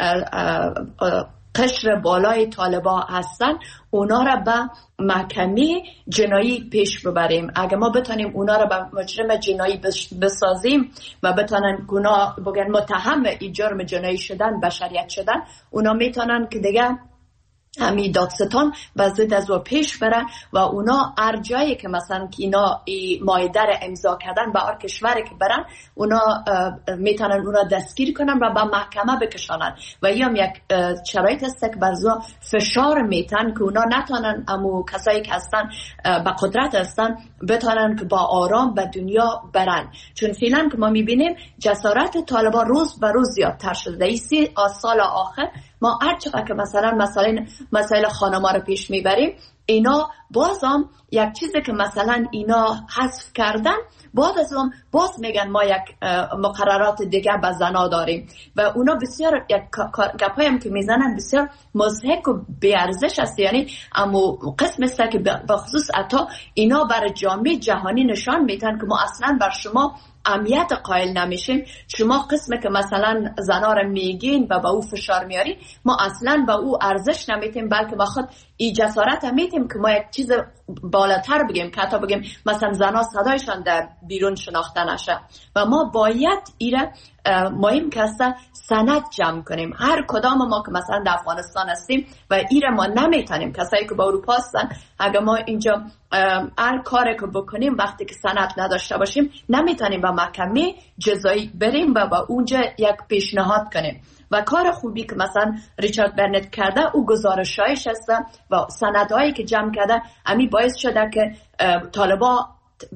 قشر بالای طالبا هستن اونا را به محکمه جنایی پیش ببریم. اگه ما بتانیم اونا را به مجرم جنایی بسازیم و بتانن گناه بگن متهم ای جرم جنایی شدن، بشریت شدن، اونا میتونن که دیگه همین دادستان به ضد از او پیش بره و اونا هر جایی که مثلا که اینا مایده را امضا کردن به هر کشوری که برن، اونا میتونن اونا دستگیر کنن و به محکمه بکشانن و یا یک شرایط است که برزو فشار میتن که اونا نتونن امو کسایی که هستن به قدرت هستن بتونن که با آرام به دنیا برن. چون فعلا که ما میبینیم جسارت طالبان روز به روز زیادتر شده. این 3 سال آخر ما هر چقدر که مثلا مسائل خانما رو پیش میبریم، اینا بازم یک چیزی که مثلا اینا حذف کردن، بعد از اون باز میگن ما یک مقررات دیگه به زنا داریم و اونا بسیار یک گپایی هم که میزنن بسیار مضحک و بیارزش است. یعنی اما قسم است که به خصوص حتی اینا بر جامعه جهانی نشان میدن که ما اصلا بر شما اهمیت قائل نمیشیم. شما قسمی که مثلا زنا رو میگین و به او فشار میارین، ما اصلا به او ارزش نمیتیم، بلکه ما خود ای جسارت هم میتیم که ما یک چیز بالاتر بگیم که حتی بگیم مثلا زنا صدایشان در بیرون شناخته نشه. و ما باید ایره مهم که سند جمع کنیم. هر کدام ما که مثلا در افغانستان هستیم و ایره ما نمیتونیم، کسایی که با اروپا هستن، اگر ما اینجا هر کاری که بکنیم وقتی که سند نداشته باشیم نمیتونیم به محکمه جزایی بریم و با اونجا یک پیشنهاد کنیم. و کار خوبی که مثلا ریچارد برنت کرده او گزارشایش هست و سندهایی که جمع کرده امی باعث شده که طالبا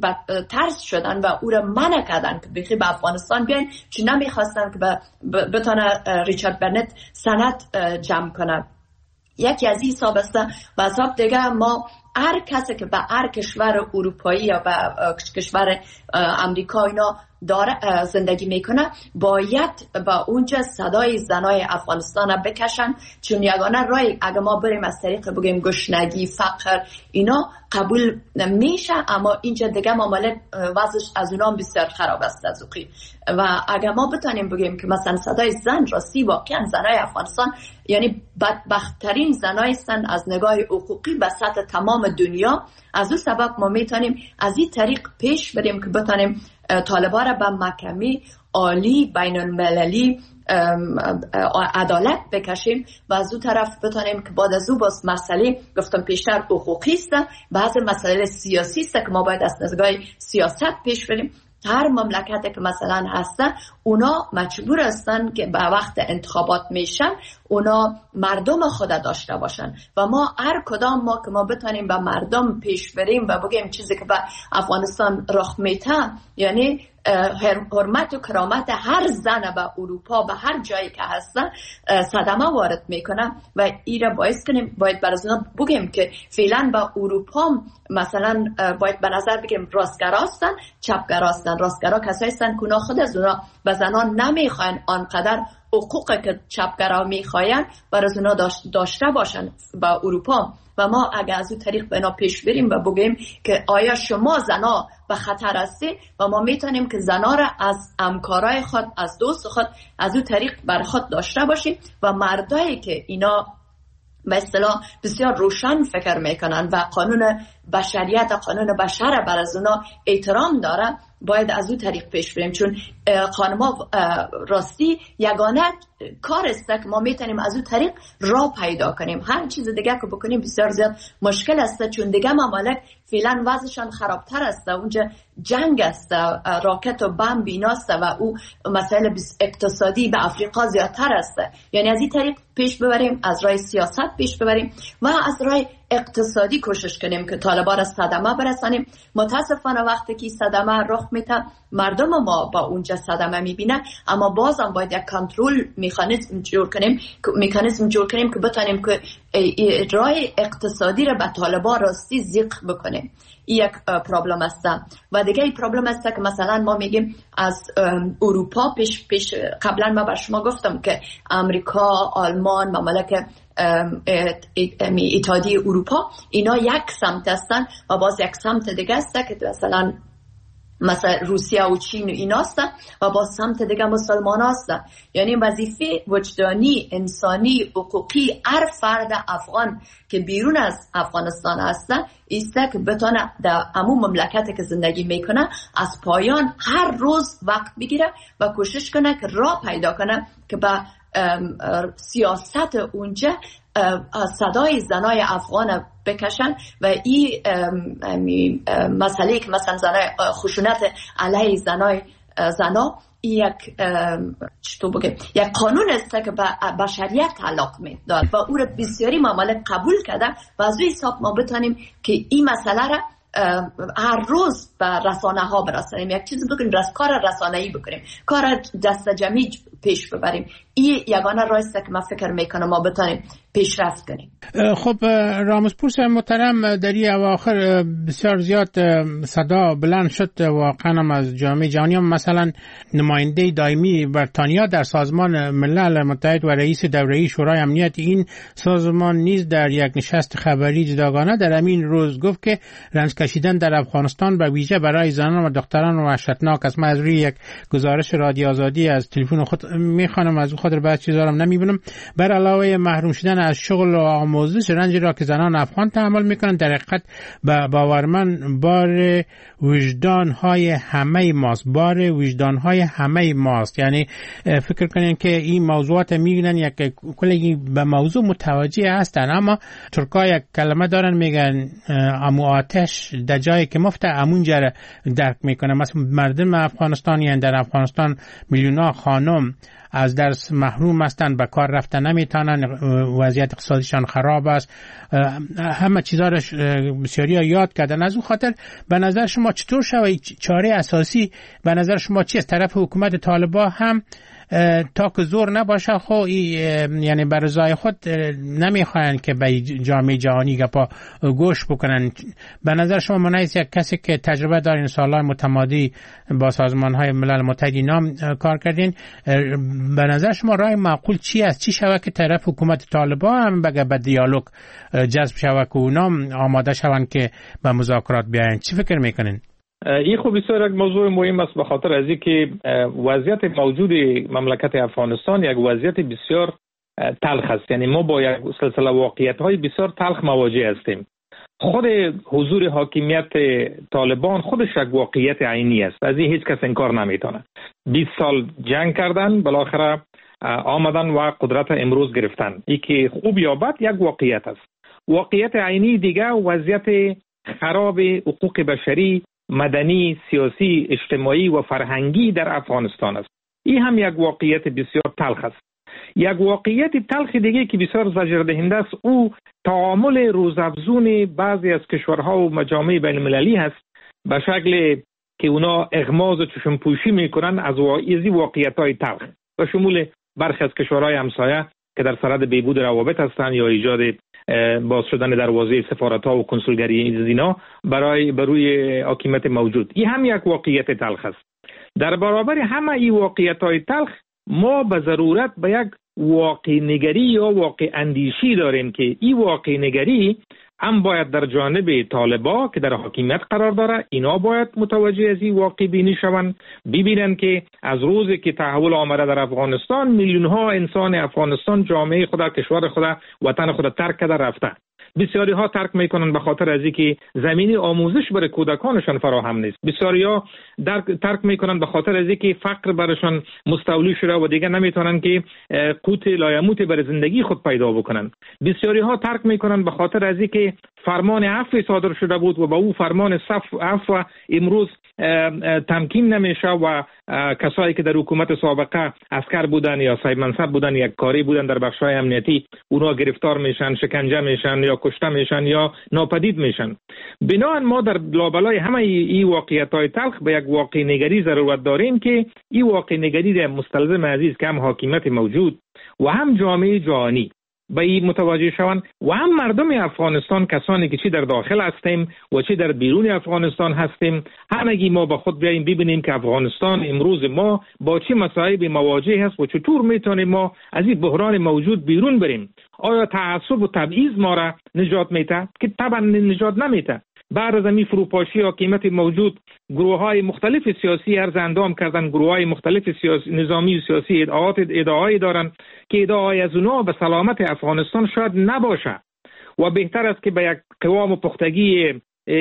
ترس شدن و او را منع کردن که بخی به افغانستان بیاین، چون نمیخواستن که بتونه ریچارد برنت سند جمع کنه. یکی از این حساب است و حساب دیگه ما هر کسی که به هر کشور اروپایی یا به کشور امریکا اینا داره زندگی میکنه باید با اونجا صدای زنای افغانستان بکشن، چون یگانه رای اگه ما بریم از طریق بگیم گشنگی، فقر اینا قبول نمیشه، اما اینجا دیگه معامله وضعش از اونام بسیار خراب است از اوقی. و اگه ما بتونیم بگیم که مثلا صدای زن راستی واقعا زنای افغانستان یعنی بدبختترین زنای هستن از نگاه حقوقی به سطح تمام دنیا، از اون سبب ما میتونیم از این طریق پیش بریم که بتونیم طالبان را به محکمه عالی بین المللی عدالت بکشیم و از اون طرف بتونیم که بعد از اون باز مسئله گفتم پیشتر حقوقی است، بعض مسئله سیاسی است که ما باید از نگاه سیاست پیش بریم. هر مملکت که مثلا هستن اونا مجبور هستن که به وقت انتخابات میشن اونا مردم خود داشته باشن و ما هر کدام ما که ما بتونیم به مردم پیش بریم و بگیم چیزی که به افغانستان رخ میته، یعنی حرمت و کرامت هر زن به اروپا به هر جایی که هستن صدمه وارد میکنه و ایره باعث کنیم باید برای اونا بگیم که فعلا به اروپا مثلا باید به نظر بگیم راستگرا هستن، چپگرا هستن. راستگرا کسایی هستن که اونا خود از اونا به زنان نمیخواین آنقدر حقوقی که چپگرا میخواین برای اونا داشته باشن با اروپا. و ما اگر از اون طریق به اینا پیش بریم و بگیم که آیا شما زنا به خطر هستی و ما میتونیم که زنا را از همکارای خود، از دوست خود از اون طریق بر خود داشته باشیم و مردایی که اینا به اصطلاح بسیار روشن فکر میکنن و قانون بشریت، قانون بشر بر از اونا احترام داره، باید از اون طریق پیش بریم. چون خانما راستی یگانه کار است که ما میتونیم از اون طریق راه پیدا کنیم. هر چیز دیگه که بکنیم بسیار زیاد مشکل است، چون دیگه ممالک فعلا وضعشان خرابتر است، اونجا جنگ است، راکت و بمب بیناست و او مسائل اقتصادی به افریقا زیادتر است. یعنی از این طریق پیش ببریم، از راه سیاست پیش ببریم و از راه اقتصادی کوشش کنیم که طالبان را صدمه برسانیم. متاسفانه وقتی که صدمه رخ میده مردم ما با اونجا صدمه میبینه، اما بازم باید یک کنترل مکانیزم جور کنیم که بتونیم که راه اقتصادی را به طالبان راستی ذکر بکنیم. یک پرابلم است و دیگه ای پرابلم است که مثلا ما میگیم از اروپا پیش قبلا ما بر شما گفتم که امریکا، آلمان، مملکت اتحادیه اروپا اینا یک سمت هستن و باز یک سمت دیگه است که مثلا روسیه و چین و اینا هستن و با سمت دیگه مسلمان هستن. یعنی وظیفه وجدانی، انسانی، حقوقی هر فرد افغان که بیرون از افغانستان هستن ایسته که بتونه در همون مملکتی که زندگی میکنه از پایان هر روز وقت بگیره و کوشش کنه که راه پیدا کنه که به سیاست اونجا صدای زنای افغان بکشن و این مسئله که مثلا زنای خشونت علیه زنا یک قانون است که به بشریت تعلق می‌دارد و او را بسیاری ممالک قبول کرده و از روی حساب ما بتونیم که این مسئله را هر روز به رسانه ها برسانیم، یک چیز بکنیم، کار رسانه‌ای بکنیم، کار دست جمعی پیش ببریم. این یگانه راه است که من فکر میکنم ما بتونیم پیشرفت کنیم. خب رامزپور صاحب محترم، در این اواخر بسیار زیاد صدا بلند شد واقعا از جامعه جهانی، مثلا نماینده دائمی بریتانیا در سازمان ملل متحد و رئیس دوره‌ای شورای امنیت این سازمان نیز در یک نشست خبری جداگانه در همین روز گفت که رنج کشیدن در افغانستان به ویژه برای زنان و دختران وحشتناک است. من از روی یک گزارش رادیو آزادی از تلفن خود میخوانم، از خاطر بعض چیزا رو نمیبینم. بر علاوه محروم شدن از شغل و آموزش، رنجی را که زنان افغان تحمل میکنند در حقیقت باور من بار وجدانهای همه ماست. یعنی فکر کنین که این موضوعات میگن یک کلی به موضوع متوجه هستن، اما ترکا یک کلمه دارن میگن امو آتش در جایی که مفته امونجا درک میکنه. مثلا مردم افغانستان، یعنی در افغانستان میلیون‌ها خانم از درس محروم هستند، به کار رفتن نمیتونن، وضعیت اقتصادیشان خراب است، همه چیزا رو بسیاری یاد کردن. از اون خاطر به نظر شما چطور شوی چاره اساسی به نظر شما چی از طرف حکومت طالبان هم تا که زور نباشه خب یعنی بر رضای خود نمیخواین که به جامعه جهانی گپا گوش بکنن؟ به نظر شما منیز یک کسی که تجربه دارین، سالهای متمادی با سازمان‌های ملل متحد نام کار کردین، به نظر شما راه معقول چی است؟ چی شود که طرف حکومت طالبان هم بگه به دیالوگ جذب شود که اونا آماده شوند که به مذاکرات بیاین؟ چی فکر میکنین؟ این خوب بسیار یک موضوع مهم است، به خاطر از اینکه وضعیت موجود مملکت افغانستان یک وضعیت بسیار تلخ است. یعنی ما با یک سلسله واقعیت‌های بسیار تلخ مواجه هستیم. خود حضور حاکمیت طالبان خودش یک واقعیت عینی است، از این هیچ کس انکار نمیتونه. 20 سال جنگ کردن، بالاخره آمدن و قدرت امروز گرفتن. این که خوب یا بد یک واقعیت است. واقعیت عینی دیگه وضعیت خراب حقوق بشری، مدنی، سیاسی، اجتماعی و فرهنگی در افغانستان است. این هم یک واقعیت بسیار تلخ است. یک واقعیت تلخ دیگه که بسیار زجردهنده است، او تعامل روزافزون بعضی از کشورها و مجامع بین المللی هست، به شکل که اونا اغماض و چشمپوشی میکنن از واقعیت‌های تلخ و شمول برخی از کشورهای همسایه که در صدد بهبود روابط هستند یا ایجاد باز شدن دروازه سفارت‌ها و کنسولگری اینا برای روی حاکمیت موجود. این هم یک واقعیت تلخ است. در برابر همه این واقعیت‌های تلخ ما به ضرورت به یک واقع نگری یا واقع اندیشی داریم که این واقع نگری هم باید در جانب طالبا که در حاکمیت قرار داره، اینا باید متوجه از این واقع بینی شوند، ببینن که از روزی که تحول آمده در افغانستان میلیون‌ها انسان افغانستان جامعه خود، کشور خود، وطن خود ترک کرده رفته. بسیاری ها ترک میکنن به خاطر از اینکه زمینی آموزش برای کودکانشان فراهم نیست. بسیاری ها ترک میکنن به خاطر از اینکه فقر برشان مستولی شده و دیگه نمیتونن که قوت لایموت برای زندگی خود پیدا بکنن. بسیاری ها ترک میکنن به خاطر از اینکه فرمان عفو صادر شده بود و با او فرمان عفو امروز تمکین نمیشه و کسایی که در حکومت سابقه عسکر بودن یا صاحب منصب بودن، یک کاری بودن در بخش‌های امنیتی، اونها گرفتار میشن، شکنجه میشن یا کشته میشن یا ناپدید میشن. بنابراین ما در لابلای همه این واقعیت‌های تلخ به یک واقع نگری ضرورت داریم که این واقع نگری مستلزم عزیز که هم حاکمیت موجود و هم جامعه جهانی به این متوجه شوند و هم مردم افغانستان، کسانی که چی در داخل هستیم و چی در بیرون افغانستان هستیم، همگی ما با خود بیاییم ببینیم که افغانستان امروز ما با چه مصائب مواجه هست و چطور میتونیم ما از این بحران موجود بیرون بریم. آیا تعصب و تبعیض ما را نجات میده؟ که طبعا نجات نمیده. بعد از این فروپاشی حاکمیت موجود، گروه‌های مختلف سیاسی عرض اندام کردن، گروه‌های مختلف سیاسی نظامی و سیاسی ادعایی دارن که ادعای از اونها به سلامت افغانستان شاید نباشه و بهتر است که به یک قوام و پختگی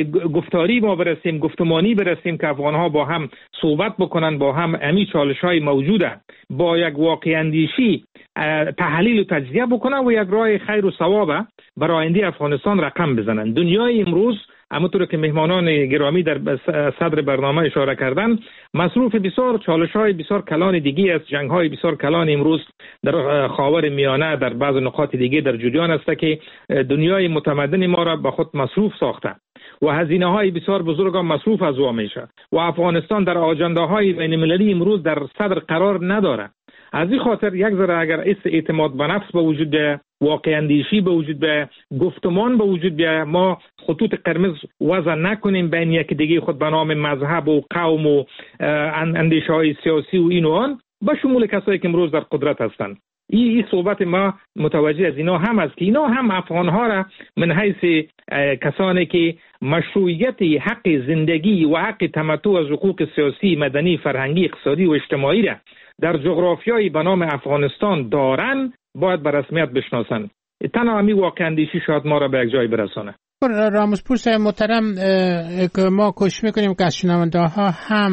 گفتاری ما برسیم، گفتمانی برسیم که افغان‌ها با هم صحبت بکنن، با هم امی چالش‌های موجوده با یک واقع اندیشی تحلیل و تجزیه بکنن و یک راه خیر و ثواب برای آینده افغانستان رقم بزنن. دنیای امروز همونطور که مهمانان گرامی در صدر برنامه اشاره کردن، مصروف بسیار چالش‌های بسیار کلان دیگه است، جنگ‌های بسیار کلان امروز در خاور میانه، در بعض نقاط دیگه در جریان است که دنیای متمدن ما را به خود مصروف ساخته و هزینه‌های بسیار بزرگ هم مصروف از او میشه و افغانستان در آجنده‌های بین‌المللی امروز در صدر قرار نداره. از این خاطر یک ذره اگر اعتماد به نفس به وجود بیاید، واقع اندیشی به وجود بیاید، گفتمان به وجود بیاید، ما خطوط قرمز وضع نکنیم بین یکی دیگه خود به نام مذهب و قوم و اندیشه‌های سیاسی و این و آن، به شمول کسایی که امروز در قدرت هستند. این صحبت ما متوجه از اینا هم است که اینا هم افغان‌ها را من حیث کسانی که مشروعیت حق زندگی و حق تمتع از حقوق سیاسی، مدنی، فرهنگی، اقتصادی و اجتماعی را در جغرافیای به نام افغانستان دارن باید به رسمیت بشناسن. تنها همین واقع اندیشی شاید ما را به یک جای برسانه. راموزپور صاحب محترم، که ما کوشش میکنیم که از شنونده ها هم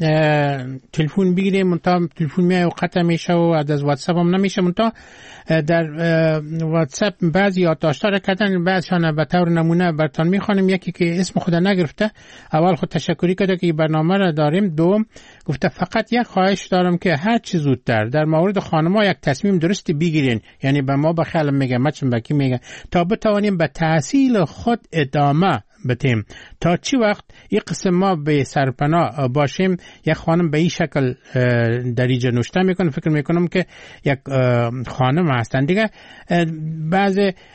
تلفن بگیریم، منتها تلفن میای و قطع میشه و از واتساپ هم نمیشه. منتها در واتساپ بعضی یادداشت‌ها را کردن، بعضیشان به طور نمونه براتون میخوانیم. یکی که اسم خود نگرفته، اول خود تشکری کرده که برنامه را داریم. دوم گفته فقط یک خواهش دارم که هر چه زودتر در مورد خانم‌ها یک تصمیم درستی بگیرین، یعنی به ما بخیال میگه، مچم بکی میگه، تا بتوانیم به تحصیل خود ادامه بدیم. تا چی وقت یک قسم ما به سرپناه باشیم؟ یک خانم به این شکل دریجه نوشته میکنه، فکر میکنم که یک خانم هستن دیگه. بعض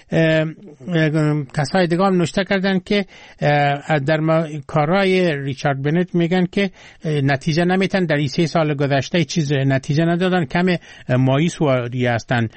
کسای دیگه هم نوشته کردن که در کارهای ریچارد بنت میگن که نتیجه نمیتن، در 3 سال گذشته چیز نتیجه ندادن، کم مایوس هستن.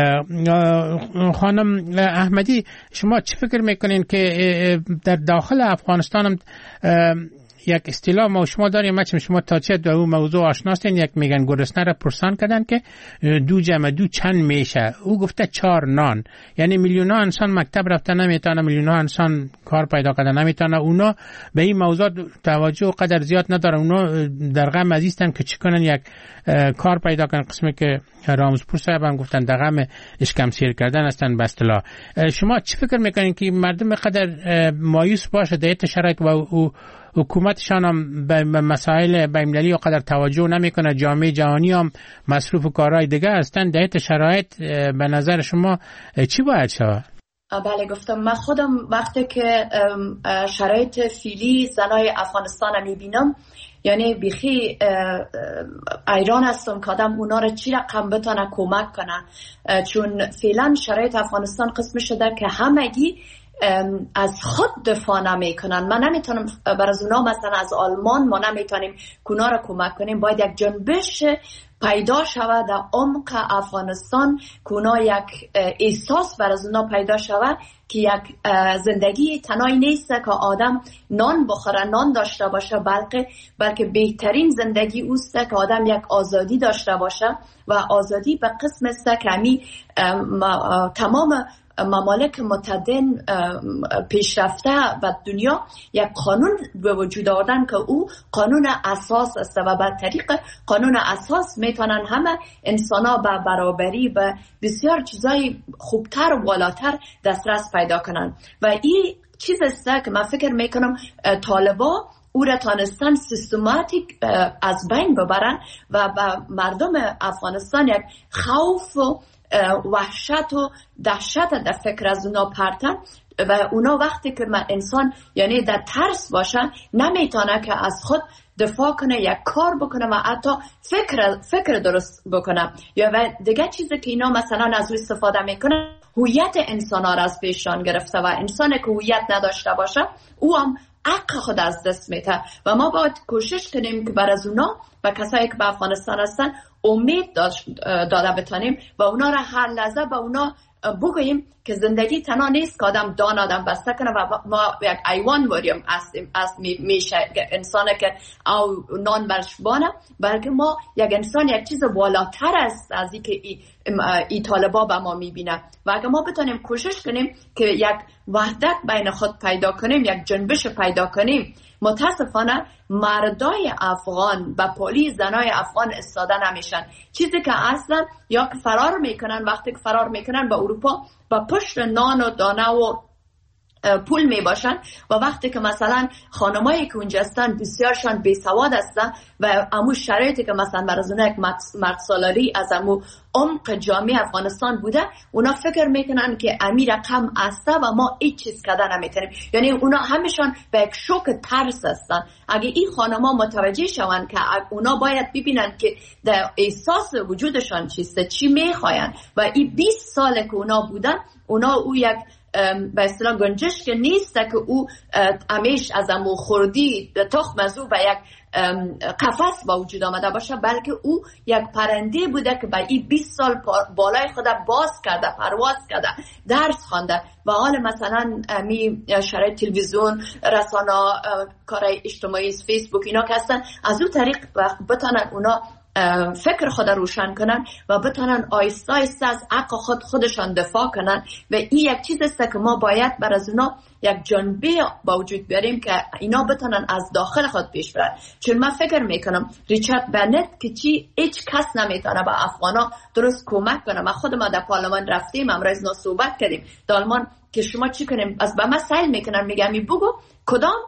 خانم احمدی، شما چی فکر میکنین که در داخل افغانستان هم یک اصطلاح ما شما داریم، شما تا چه در اون موضوع آشناستین، یک میگن گرسنه را پرسان کردن که دو جمع دو چند میشه. او گفته 4 نان، یعنی میلیون ها انسان مکتب رفته نمیتونه، میلیون ها انسان کار پیدا کردن نمیتونه. اونا به این موضوع توجه و قدر زیاد نداره، اونا در غم عزیزن که چیکنن یک کار پیدا کنن. قسمی که راموزپور صاحب هم گفتن در غم اشکم سیر کردن هستن به اصطلاح. شما چی فکر میکنین که مردم قدر مایوس باشه در این شرایط و حکومتشان هم به مسائل بین‌المللی قدر توجه نمیکنه، جامعه جهانی هم مصروف کارهای دیگه هستن، در این شرایط به نظر شما چی باید شود؟ بله گفتم، من خودم وقتی که شرایط فعلی زنای افغانستان میبینم، یعنی بیخی ایران هستم که آدم اونا را چی رقم بتانه کمک کنه، چون فعلا شرایط افغانستان قسم شده که همگی از خود دفاع نمی کنن. من نمیتونم برای اونا، مثلا از آلمان ما نمیتونیم اونا را کمک کنیم. باید یک جنبش پیدا شود در عمق افغانستان که اونا یک احساس برای اونا پیدا شود که یک زندگی تنهایی نیست که آدم نان بخوره، نان داشته باشه، بلکه بهترین زندگی اوست که آدم یک آزادی داشته باشه و آزادی به قسم است که تمام ممالک متمدن پیشرفته و دنیا یک قانون به وجود آوردن که او قانون اساس است و به طریق قانون اساس میتونن همه انسانا به برابری و بسیار چیزای خوبتر و بالاتر دسترس پیدا کنن. و این چیز است که من فکر میکنم طالبا او را تانستن سیستماتیک از بین ببرن و به مردم افغانستان یک خوف و وحشت و دهشت در فکر از اونا پرتن و اونا وقتی که انسان یعنی در ترس باشن نمیتونه که از خود دفاع کنه یک کار بکنه و حتی فکر درست بکنه. یا و دیگه چیزی که اینا مثلا از روی استفاده میکنه هویت انسان ها را از پیشان گرفته و انسانی که هویت نداشته باشه او هم حق خود از دست میده و ما باید کوشش کنیم که بر از اونا و کسایی که به افغانستان هستن امید داده بتانیم و اونا را هر لحظه به اونا بگوییم که زندگی تنها نیست که آدم دان آدم بسته کنه و ما یک ایوان وریم میشه انسانه که او نان برش بانه، بلکه ما یک انسان یک چیز بالاتر است از این که ای طالبا به ما میبینه و اگر ما بتونیم کوشش کنیم که یک وحدت بین خود پیدا کنیم، یک جنبش پیدا کنیم، متاسفانه مردای افغان و پلیس زنای افغان استاده نمیشن. چیزی که اصلا یا که فرار میکنن، وقتی که فرار میکنن به اروپا با پشت نان و دانه و پول می باشن و وقتی که مثلا خانمایی که اونجا هستن بسیارشان بی سواد هستن و امو شرایطی که مثلا برای اونها یک مرد سالاری از امو عمق جامعه افغانستان بوده، اونا فکر میکنن که امیر رقم هسته و ما هیچ چیز کده نمیتونیم. یعنی اونا همیشان به یک شوک ترس هستن. اگه این خانما متوجه شون که اونا باید ببینن که در احساس وجودشان چیسته، چی میخواین و این 20 ساله که اونا بودن، اونا او یک به اصطلاح گنجشک که نیست که او همیش از امو خوردی تخم از او به یک قفس با وجود آمده باشه، بلکه او یک پرنده بوده که به این 20 سال بالای خود باز کرده، پرواز کرده، درس خوانده و حال مثلا می شرایط تلویزیون، رسانه، کار اجتماعی، فیسبوک اینا که هستن، از او طریق بتانن اونا فکر خود روشن کنن و بتونن آیسته آیسته از حق خودشان دفاع کنن و این یک چیز است که ما باید بر از اونا یک جنبه با وجود بیاریم که اینا بتونن از داخل خود پیش برن. چون من فکر میکنم ریچارد بنت که هیچ کس نمیتونه به افغانا درست کمک کنه. من خود ما در پارلمان رفتیم، امروز نا صحبت کردیم در آلمان که شما چی کنیم، از به من سائل میکنن، میگم بگو کدام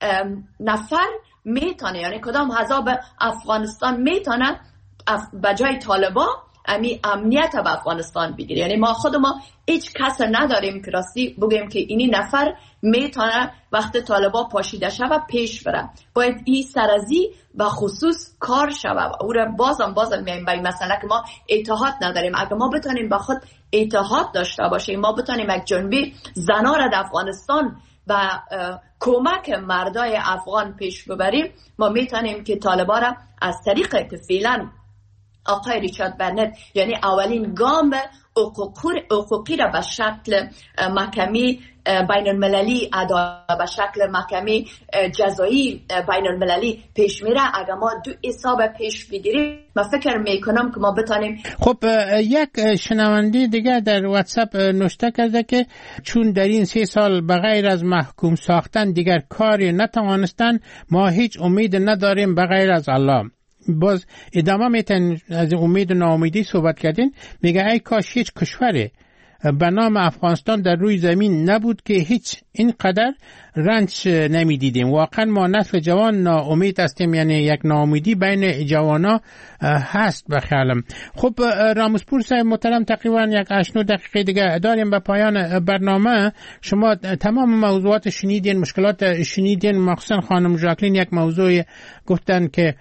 نفر میتونه، یعنی کدام حزب افغانستان میتونه بجای طالبا امنیت به افغانستان بگیره. یعنی ما خود ما هیچ کس نداریم که راستی بگیم که اینی نفر میتونه وقت طالبا پاشیده شوه پیش بره. باید این سرازی و خصوص کار شوه و او را بازم میایم به این مسئله که ما اتحاد نداریم. اگر ما بتونیم با خود اتحاد داشته باشیم، ما بتونیم یک جنبه زنا را در افغانستان و کمک مردای افغان پیش ببریم، ما میتونیم که طالبا را از طریق که فعلا آقای ریچارد بنت یعنی اولین گام حقوقی را به شکل محکمه بین المللی به شکل محکمه جزایی بین المللی پیش میره. اگر ما دو حساب پیش بگیریم، من فکر میکنم که ما بتانیم. خب یک شنونده دیگه در واتساپ نوشته کرده که چون در این 3 سال بغیر از محکوم ساختن دیگر کاری نتوانستن، ما هیچ امید نداریم بغیر از الله. باز ادامه میتن از امید و ناامیدی صحبت کردین، میگه ای کاش هیچ کشوری به نام افغانستان در روی زمین نبود که هیچ اینقدر رنج نمیدیدیم. واقعا ما نسل جوان ناامید هستیم، یعنی یک ناامیدی بین جوانا هست به خیالم. خب راموسپور صاحب محترم، تقریبا یک 8-9 دقیقه دیگه داریم به پایان برنامه. شما تمام موضوعات شنیدین، مشکلات شنیدین، مخصوصا خانم ژاکلین یک موضوع گفتن که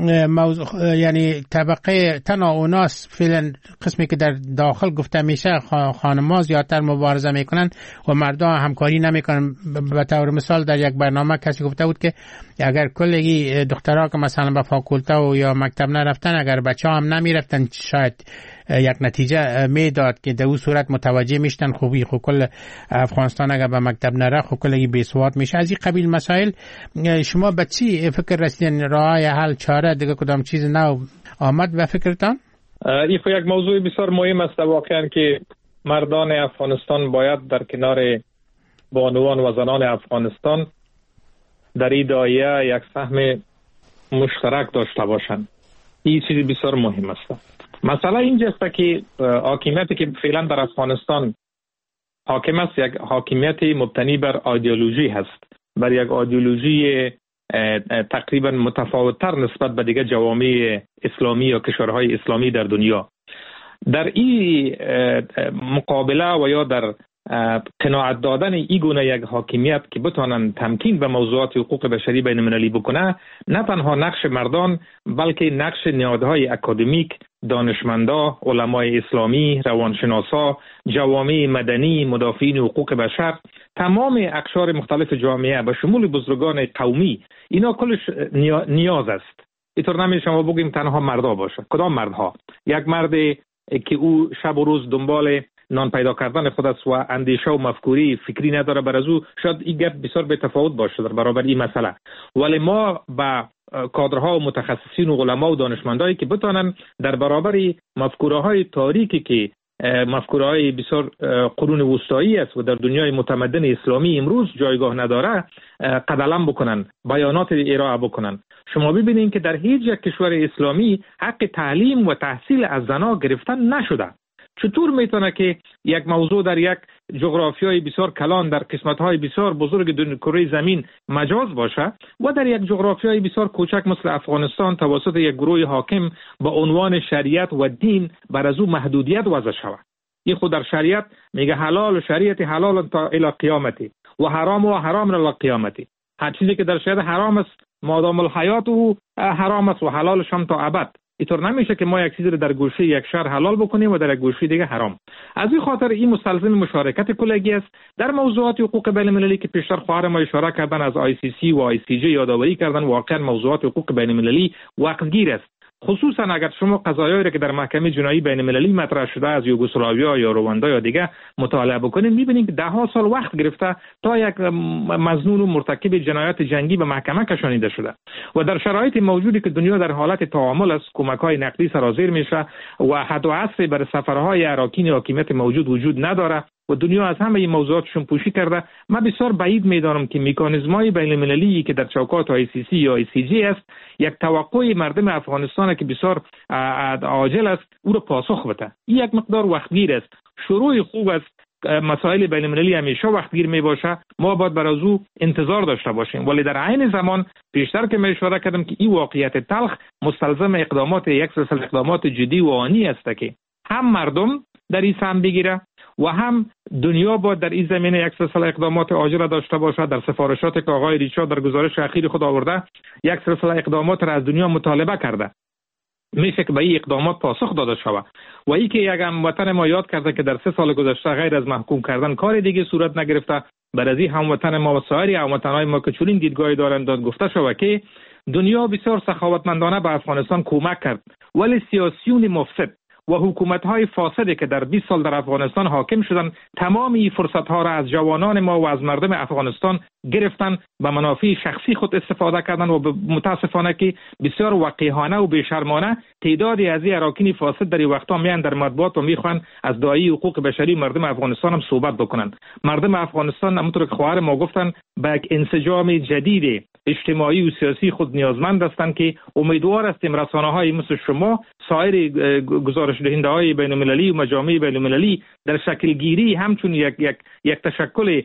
یعنی طبقه تناوناس فعلا قسمی که در داخل گفته میشه خانم‌ها زیادتر مبارزه میکنن و مردها همکاری نمیکنن. به طور مثال در یک برنامه کسی گفته بود که اگر کلگی دخترها که مثلا به فاکولته و یا مکتب نرفتن، اگر بچه‌ها هم نمیرفتن شاید یک نتیجه میداد که در اون صورت متوجه میشتن خوبی کل افغانستان اگر به مکتب نره خب کلگی بیسواد میشه. از این قبیل مسائل شما به چی فکر رسیدین؟ راه حل، چاره دیگه کدام چیز نو آمد به فکرتان؟ این یک موضوع بسیار مهم است واقعا که مردان افغانستان باید در کنار بانوان و زنان افغانستان در این دایره یک سهم مشترک داشته باشند. این چیز بسیار مهم است. مثلا اینجا است که حاکمیتی که فعلا در افغانستان حاکم است یک حاکمیت مبتنی بر ایدئولوژی هست، بر یک ایدئولوژی تقریبا متفاوت‌تر نسبت به دیگه جوامع اسلامی یا کشورهای اسلامی در دنیا. در این مقابله و یا در قناعت دادن این گونه یک حاکمیت که بتوانند تمکین به موضوعات حقوق بشری بین المللی بکنه، نه تنها نقش مردان بلکه نقش نهادهای اکادمیک، دانشمندا، علمای اسلامی، روانشناسا، جوامع مدنی، مدافعین حقوق بشر، تمام اقشار مختلف جامعه به شمول بزرگان قومی، اینا کلش نیاز است. اینطور نمیشه ما بگیم تنها مردا باشه. کدام مردها؟ یک مرد که او شب و روز دنبال نان پیدا کردن خود است و اندیشه و مفکوری فکری نداره، بر از او شاید این گپ بسیار به تفاوت باشه در برابر این مسئله. ولی ما با کادرها و متخصصین و علما و دانشمندایی که بتونن در برابر مفکوره‌های تاریکی که مفکوره‌های بسیار قرون وسطایی است و در دنیای متمدن اسلامی امروز جایگاه نداره قدم بکنن، بیانات ارائه بکنن. شما ببینید که در هیچ یک کشور اسلامی حق تعلیم و تحصیل از زنان گرفتن نشده. چطور میتونه که یک موضوع در یک جغرافیای بسیار کلان در قسمت‌های بسیار بزرگ کره زمین مجاز باشه و در یک جغرافیای بسیار کوچک مثل افغانستان توسط یک گروه حاکم با عنوان شریعت و دین بر از او محدودیت وضع شود؟ این خود در شریعت میگه حلال و شریعت حلال تا الی قیامتی و حرام الی قیامتی. هر چیزی که در شریعت حرام است مادام الحیات او حرام است و حلالش هم تا ابد. اینطور نمیشه که ما یک چیزی رو در گوشه یک شهر حلال بکنیم و در یک گوشه دیگه حرام. از این خاطر این مستلزم مشارکت کلگی است در موضوعات حقوق بین المللی که پیشتر خواهر ما اشاره کردن از ICC و ICJ یادآوری کردن. واقعا موضوعات حقوق بین المللی وقتگیر است، خصوصا اگر شما قضایایی که در محکمه جنایی بین المللی مطرح شده از یوگسلاویا یا رواندا یا دیگه مطالعه بکنید، میبینید که 10 سال وقت گرفته تا یک مظنون و مرتکب جنایات جنگی به محکمه کشانیده شده و در شرایط موجودی که دنیا در حالت تعامل است، کمک‌های نقدی سرازیر میشه و حد و حصر بر سفرهای اراکین حاکمیت موجود وجود نداره و دنیا از همه این موضوعاتشون پوشی کرده. من بسیار بعید میدانم که مکانیزم‌های بین المللی که در چوکات ICC یا ICJ است یک توقع مردم افغانستان که بسیار عاجل است او را پاسخ بده. این یک مقدار وقتگیر است. شروع خوب است. مسائل بین المللی همیشه وقتگیر می باشه، ما باید بر از او انتظار داشته باشیم، ولی در عین زمان پیشتر که اشاره کردم که این واقعیت تلخ مستلزم اقدامات یک سلسله اقدامات جدی و آنی است که هم مردم در این سهم بگیره و هم دنیا باید در این زمینه یک سلسله اقدامات عاجل داشته باشد. در سفارشات که آقای ریچارد در گزارش اخیر خود آورده یک سلسله اقدامات را از دنیا مطالبه کرده، میشه که به این اقدامات پاسخ داده شود. و این که یک هموطن ما یاد کرده که در 3 سال گذشته غیر از محکوم کردن کار دیگه صورت نگرفته، بر از این هموطن ما و سایر هموطنهای ما که چنین دیدگاهی دارند گفته شود که دنیا بسیار سخاوتمندانه به افغانستان کمک کرد، ولی سیاسیون مفسد و حکومت‌های فاسدی که در 20 سال در افغانستان حاکم شدند تمام این فرصت‌ها را از جوانان ما و از مردم افغانستان گرفتن، به منافع شخصی خود استفاده کردن و متاسفانه که بسیار وقیحانه و بی‌شرمانه تعدادی از این اراکین فاسد در این وقتا میان در مطبوعات و میخوان از داعی حقوق بشری مردم افغانستان هم صحبت بکنن. مردم افغانستان همونطور که خواهر ما گفتن به یک انسجام جدید اجتماعی و سیاسی خود نیازمند هستند که امیدوار هستیم رسانه‌های مثل شما، سایر گزارش دهنده‌های بین‌المللی و مجامع بین‌المللی در شکل گیری همچون یک تشکل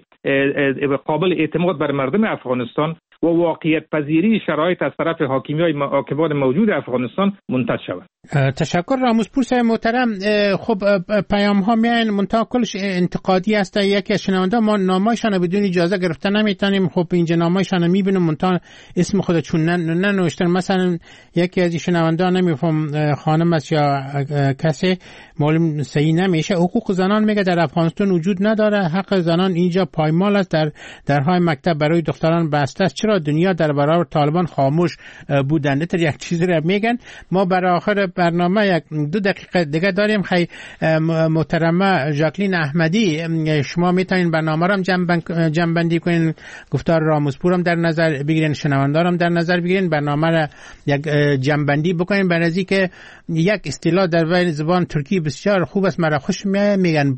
قابل اعتماد بر مردم افغانستان و واقعیت پذیری شرایط از طرف حاکمان موجود افغانستان منتج شود. تشکر راموزپور صاحب محترم. خب پیام ها میان منتها کلش انتقادی است. یکی از شنونده ما نامایشان بدون اجازه گرفتن نمیتونیم. خب اینجا نامایشان میبینم منتها اسم خودشون ننوشتن. مثلا یکی از شنونده نمیفهم خانم است یا کسی معلوم صحیح نمیشه. حقوق زنان میگه در افغانستان وجود نداره، حق زنان اینجا پایمال است، در درهای مکتب برای دختران بسته است. چرا دنیا در برابر طالبان خاموش بودند؟ تر یک چیزی رو میگن. ما برای آخر برنامه 2 دقیقه دیگه داریم. محترمه ژاکلین احمدی، شما میتونین برنامه رو جمع بندی کنین، گفتار راموزپور هم در نظر بگیرین، شنوندار هم در نظر بگیرین، برنامه رو یک جمع بندی بکنین. برای که یک اصطلاح در زبان ترکی بسیار خوب است، مرا خوش میگن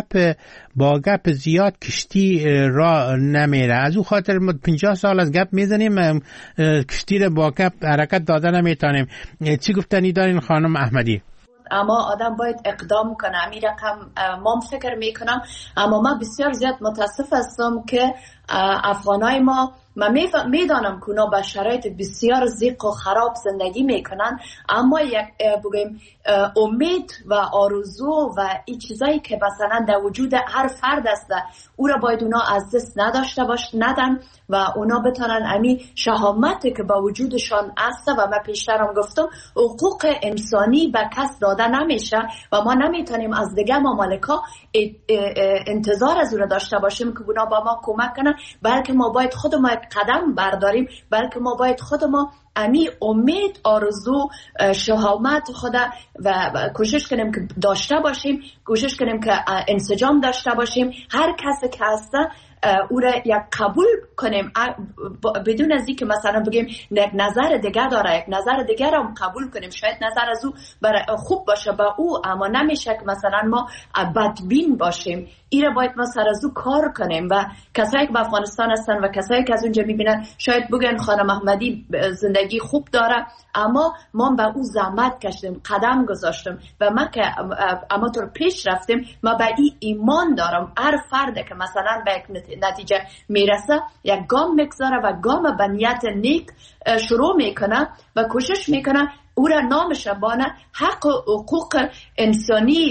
با گپ زیاد کشتی را نمیره. از اون خاطر 50 سال از گپ میزنیم، کشتی رو با گپ حرکت دادن نمیتونیم. چی گفتنی دارین خانم احمدی؟ اما آدم باید اقدام کنه. امیر رقم ما فکر میکنم، اما ما بسیار زیاد متاسف هستم که افغانای ما من میدانم که اونا به شرایط بسیار زیق و خراب زندگی میکنن، اما یک بگیم امید و آرزو و این چیزایی که مثلا در وجود هر فرد است او را باید اونا از دست ندن و اونا بتونن امی شهامتی که با وجودشان است. و من پیشترم گفتم حقوق انسانی به کس داده نمیشه و ما نمیتونیم از دیگه ممالکا انتظار از او را داشته باشیم که اونا با ما کمک کنن، بلکه ما باید خود ما قدم برداریم، بلکه ما باید خود ما امی امید، آرزو، شهامت خود و کوشش کنیم که داشته باشیم، کوشش کنیم که انسجام داشته باشیم. هر کسی که هسته او را یک قبول کنیم بدون از اینکه مثلا بگیم یک نظر دیگه داره، یک نظر دیگه را قبول کنیم. شاید نظر از او خوب باشه با او، اما نمیشه که مثلا ما بدبین باشیم. ایره باید ما سر از او کار کنیم و کسایی که به افغانستان هستن و کسایی که از اونجا میبینن شاید بگن خانم احمدی زندگی خوب داره، اما ما به او زحمت کشیدیم، قدم گذاشتیم و ما که اما طور پیش رفتیم. ما به این ایمان دارم هر فرد که مثلا به یک نتیجه میرسه یک گام میگذاره و گام به نیت نیک شروع میکنه و کوشش میکنه او را نام شبانه حق و حقوق انسانی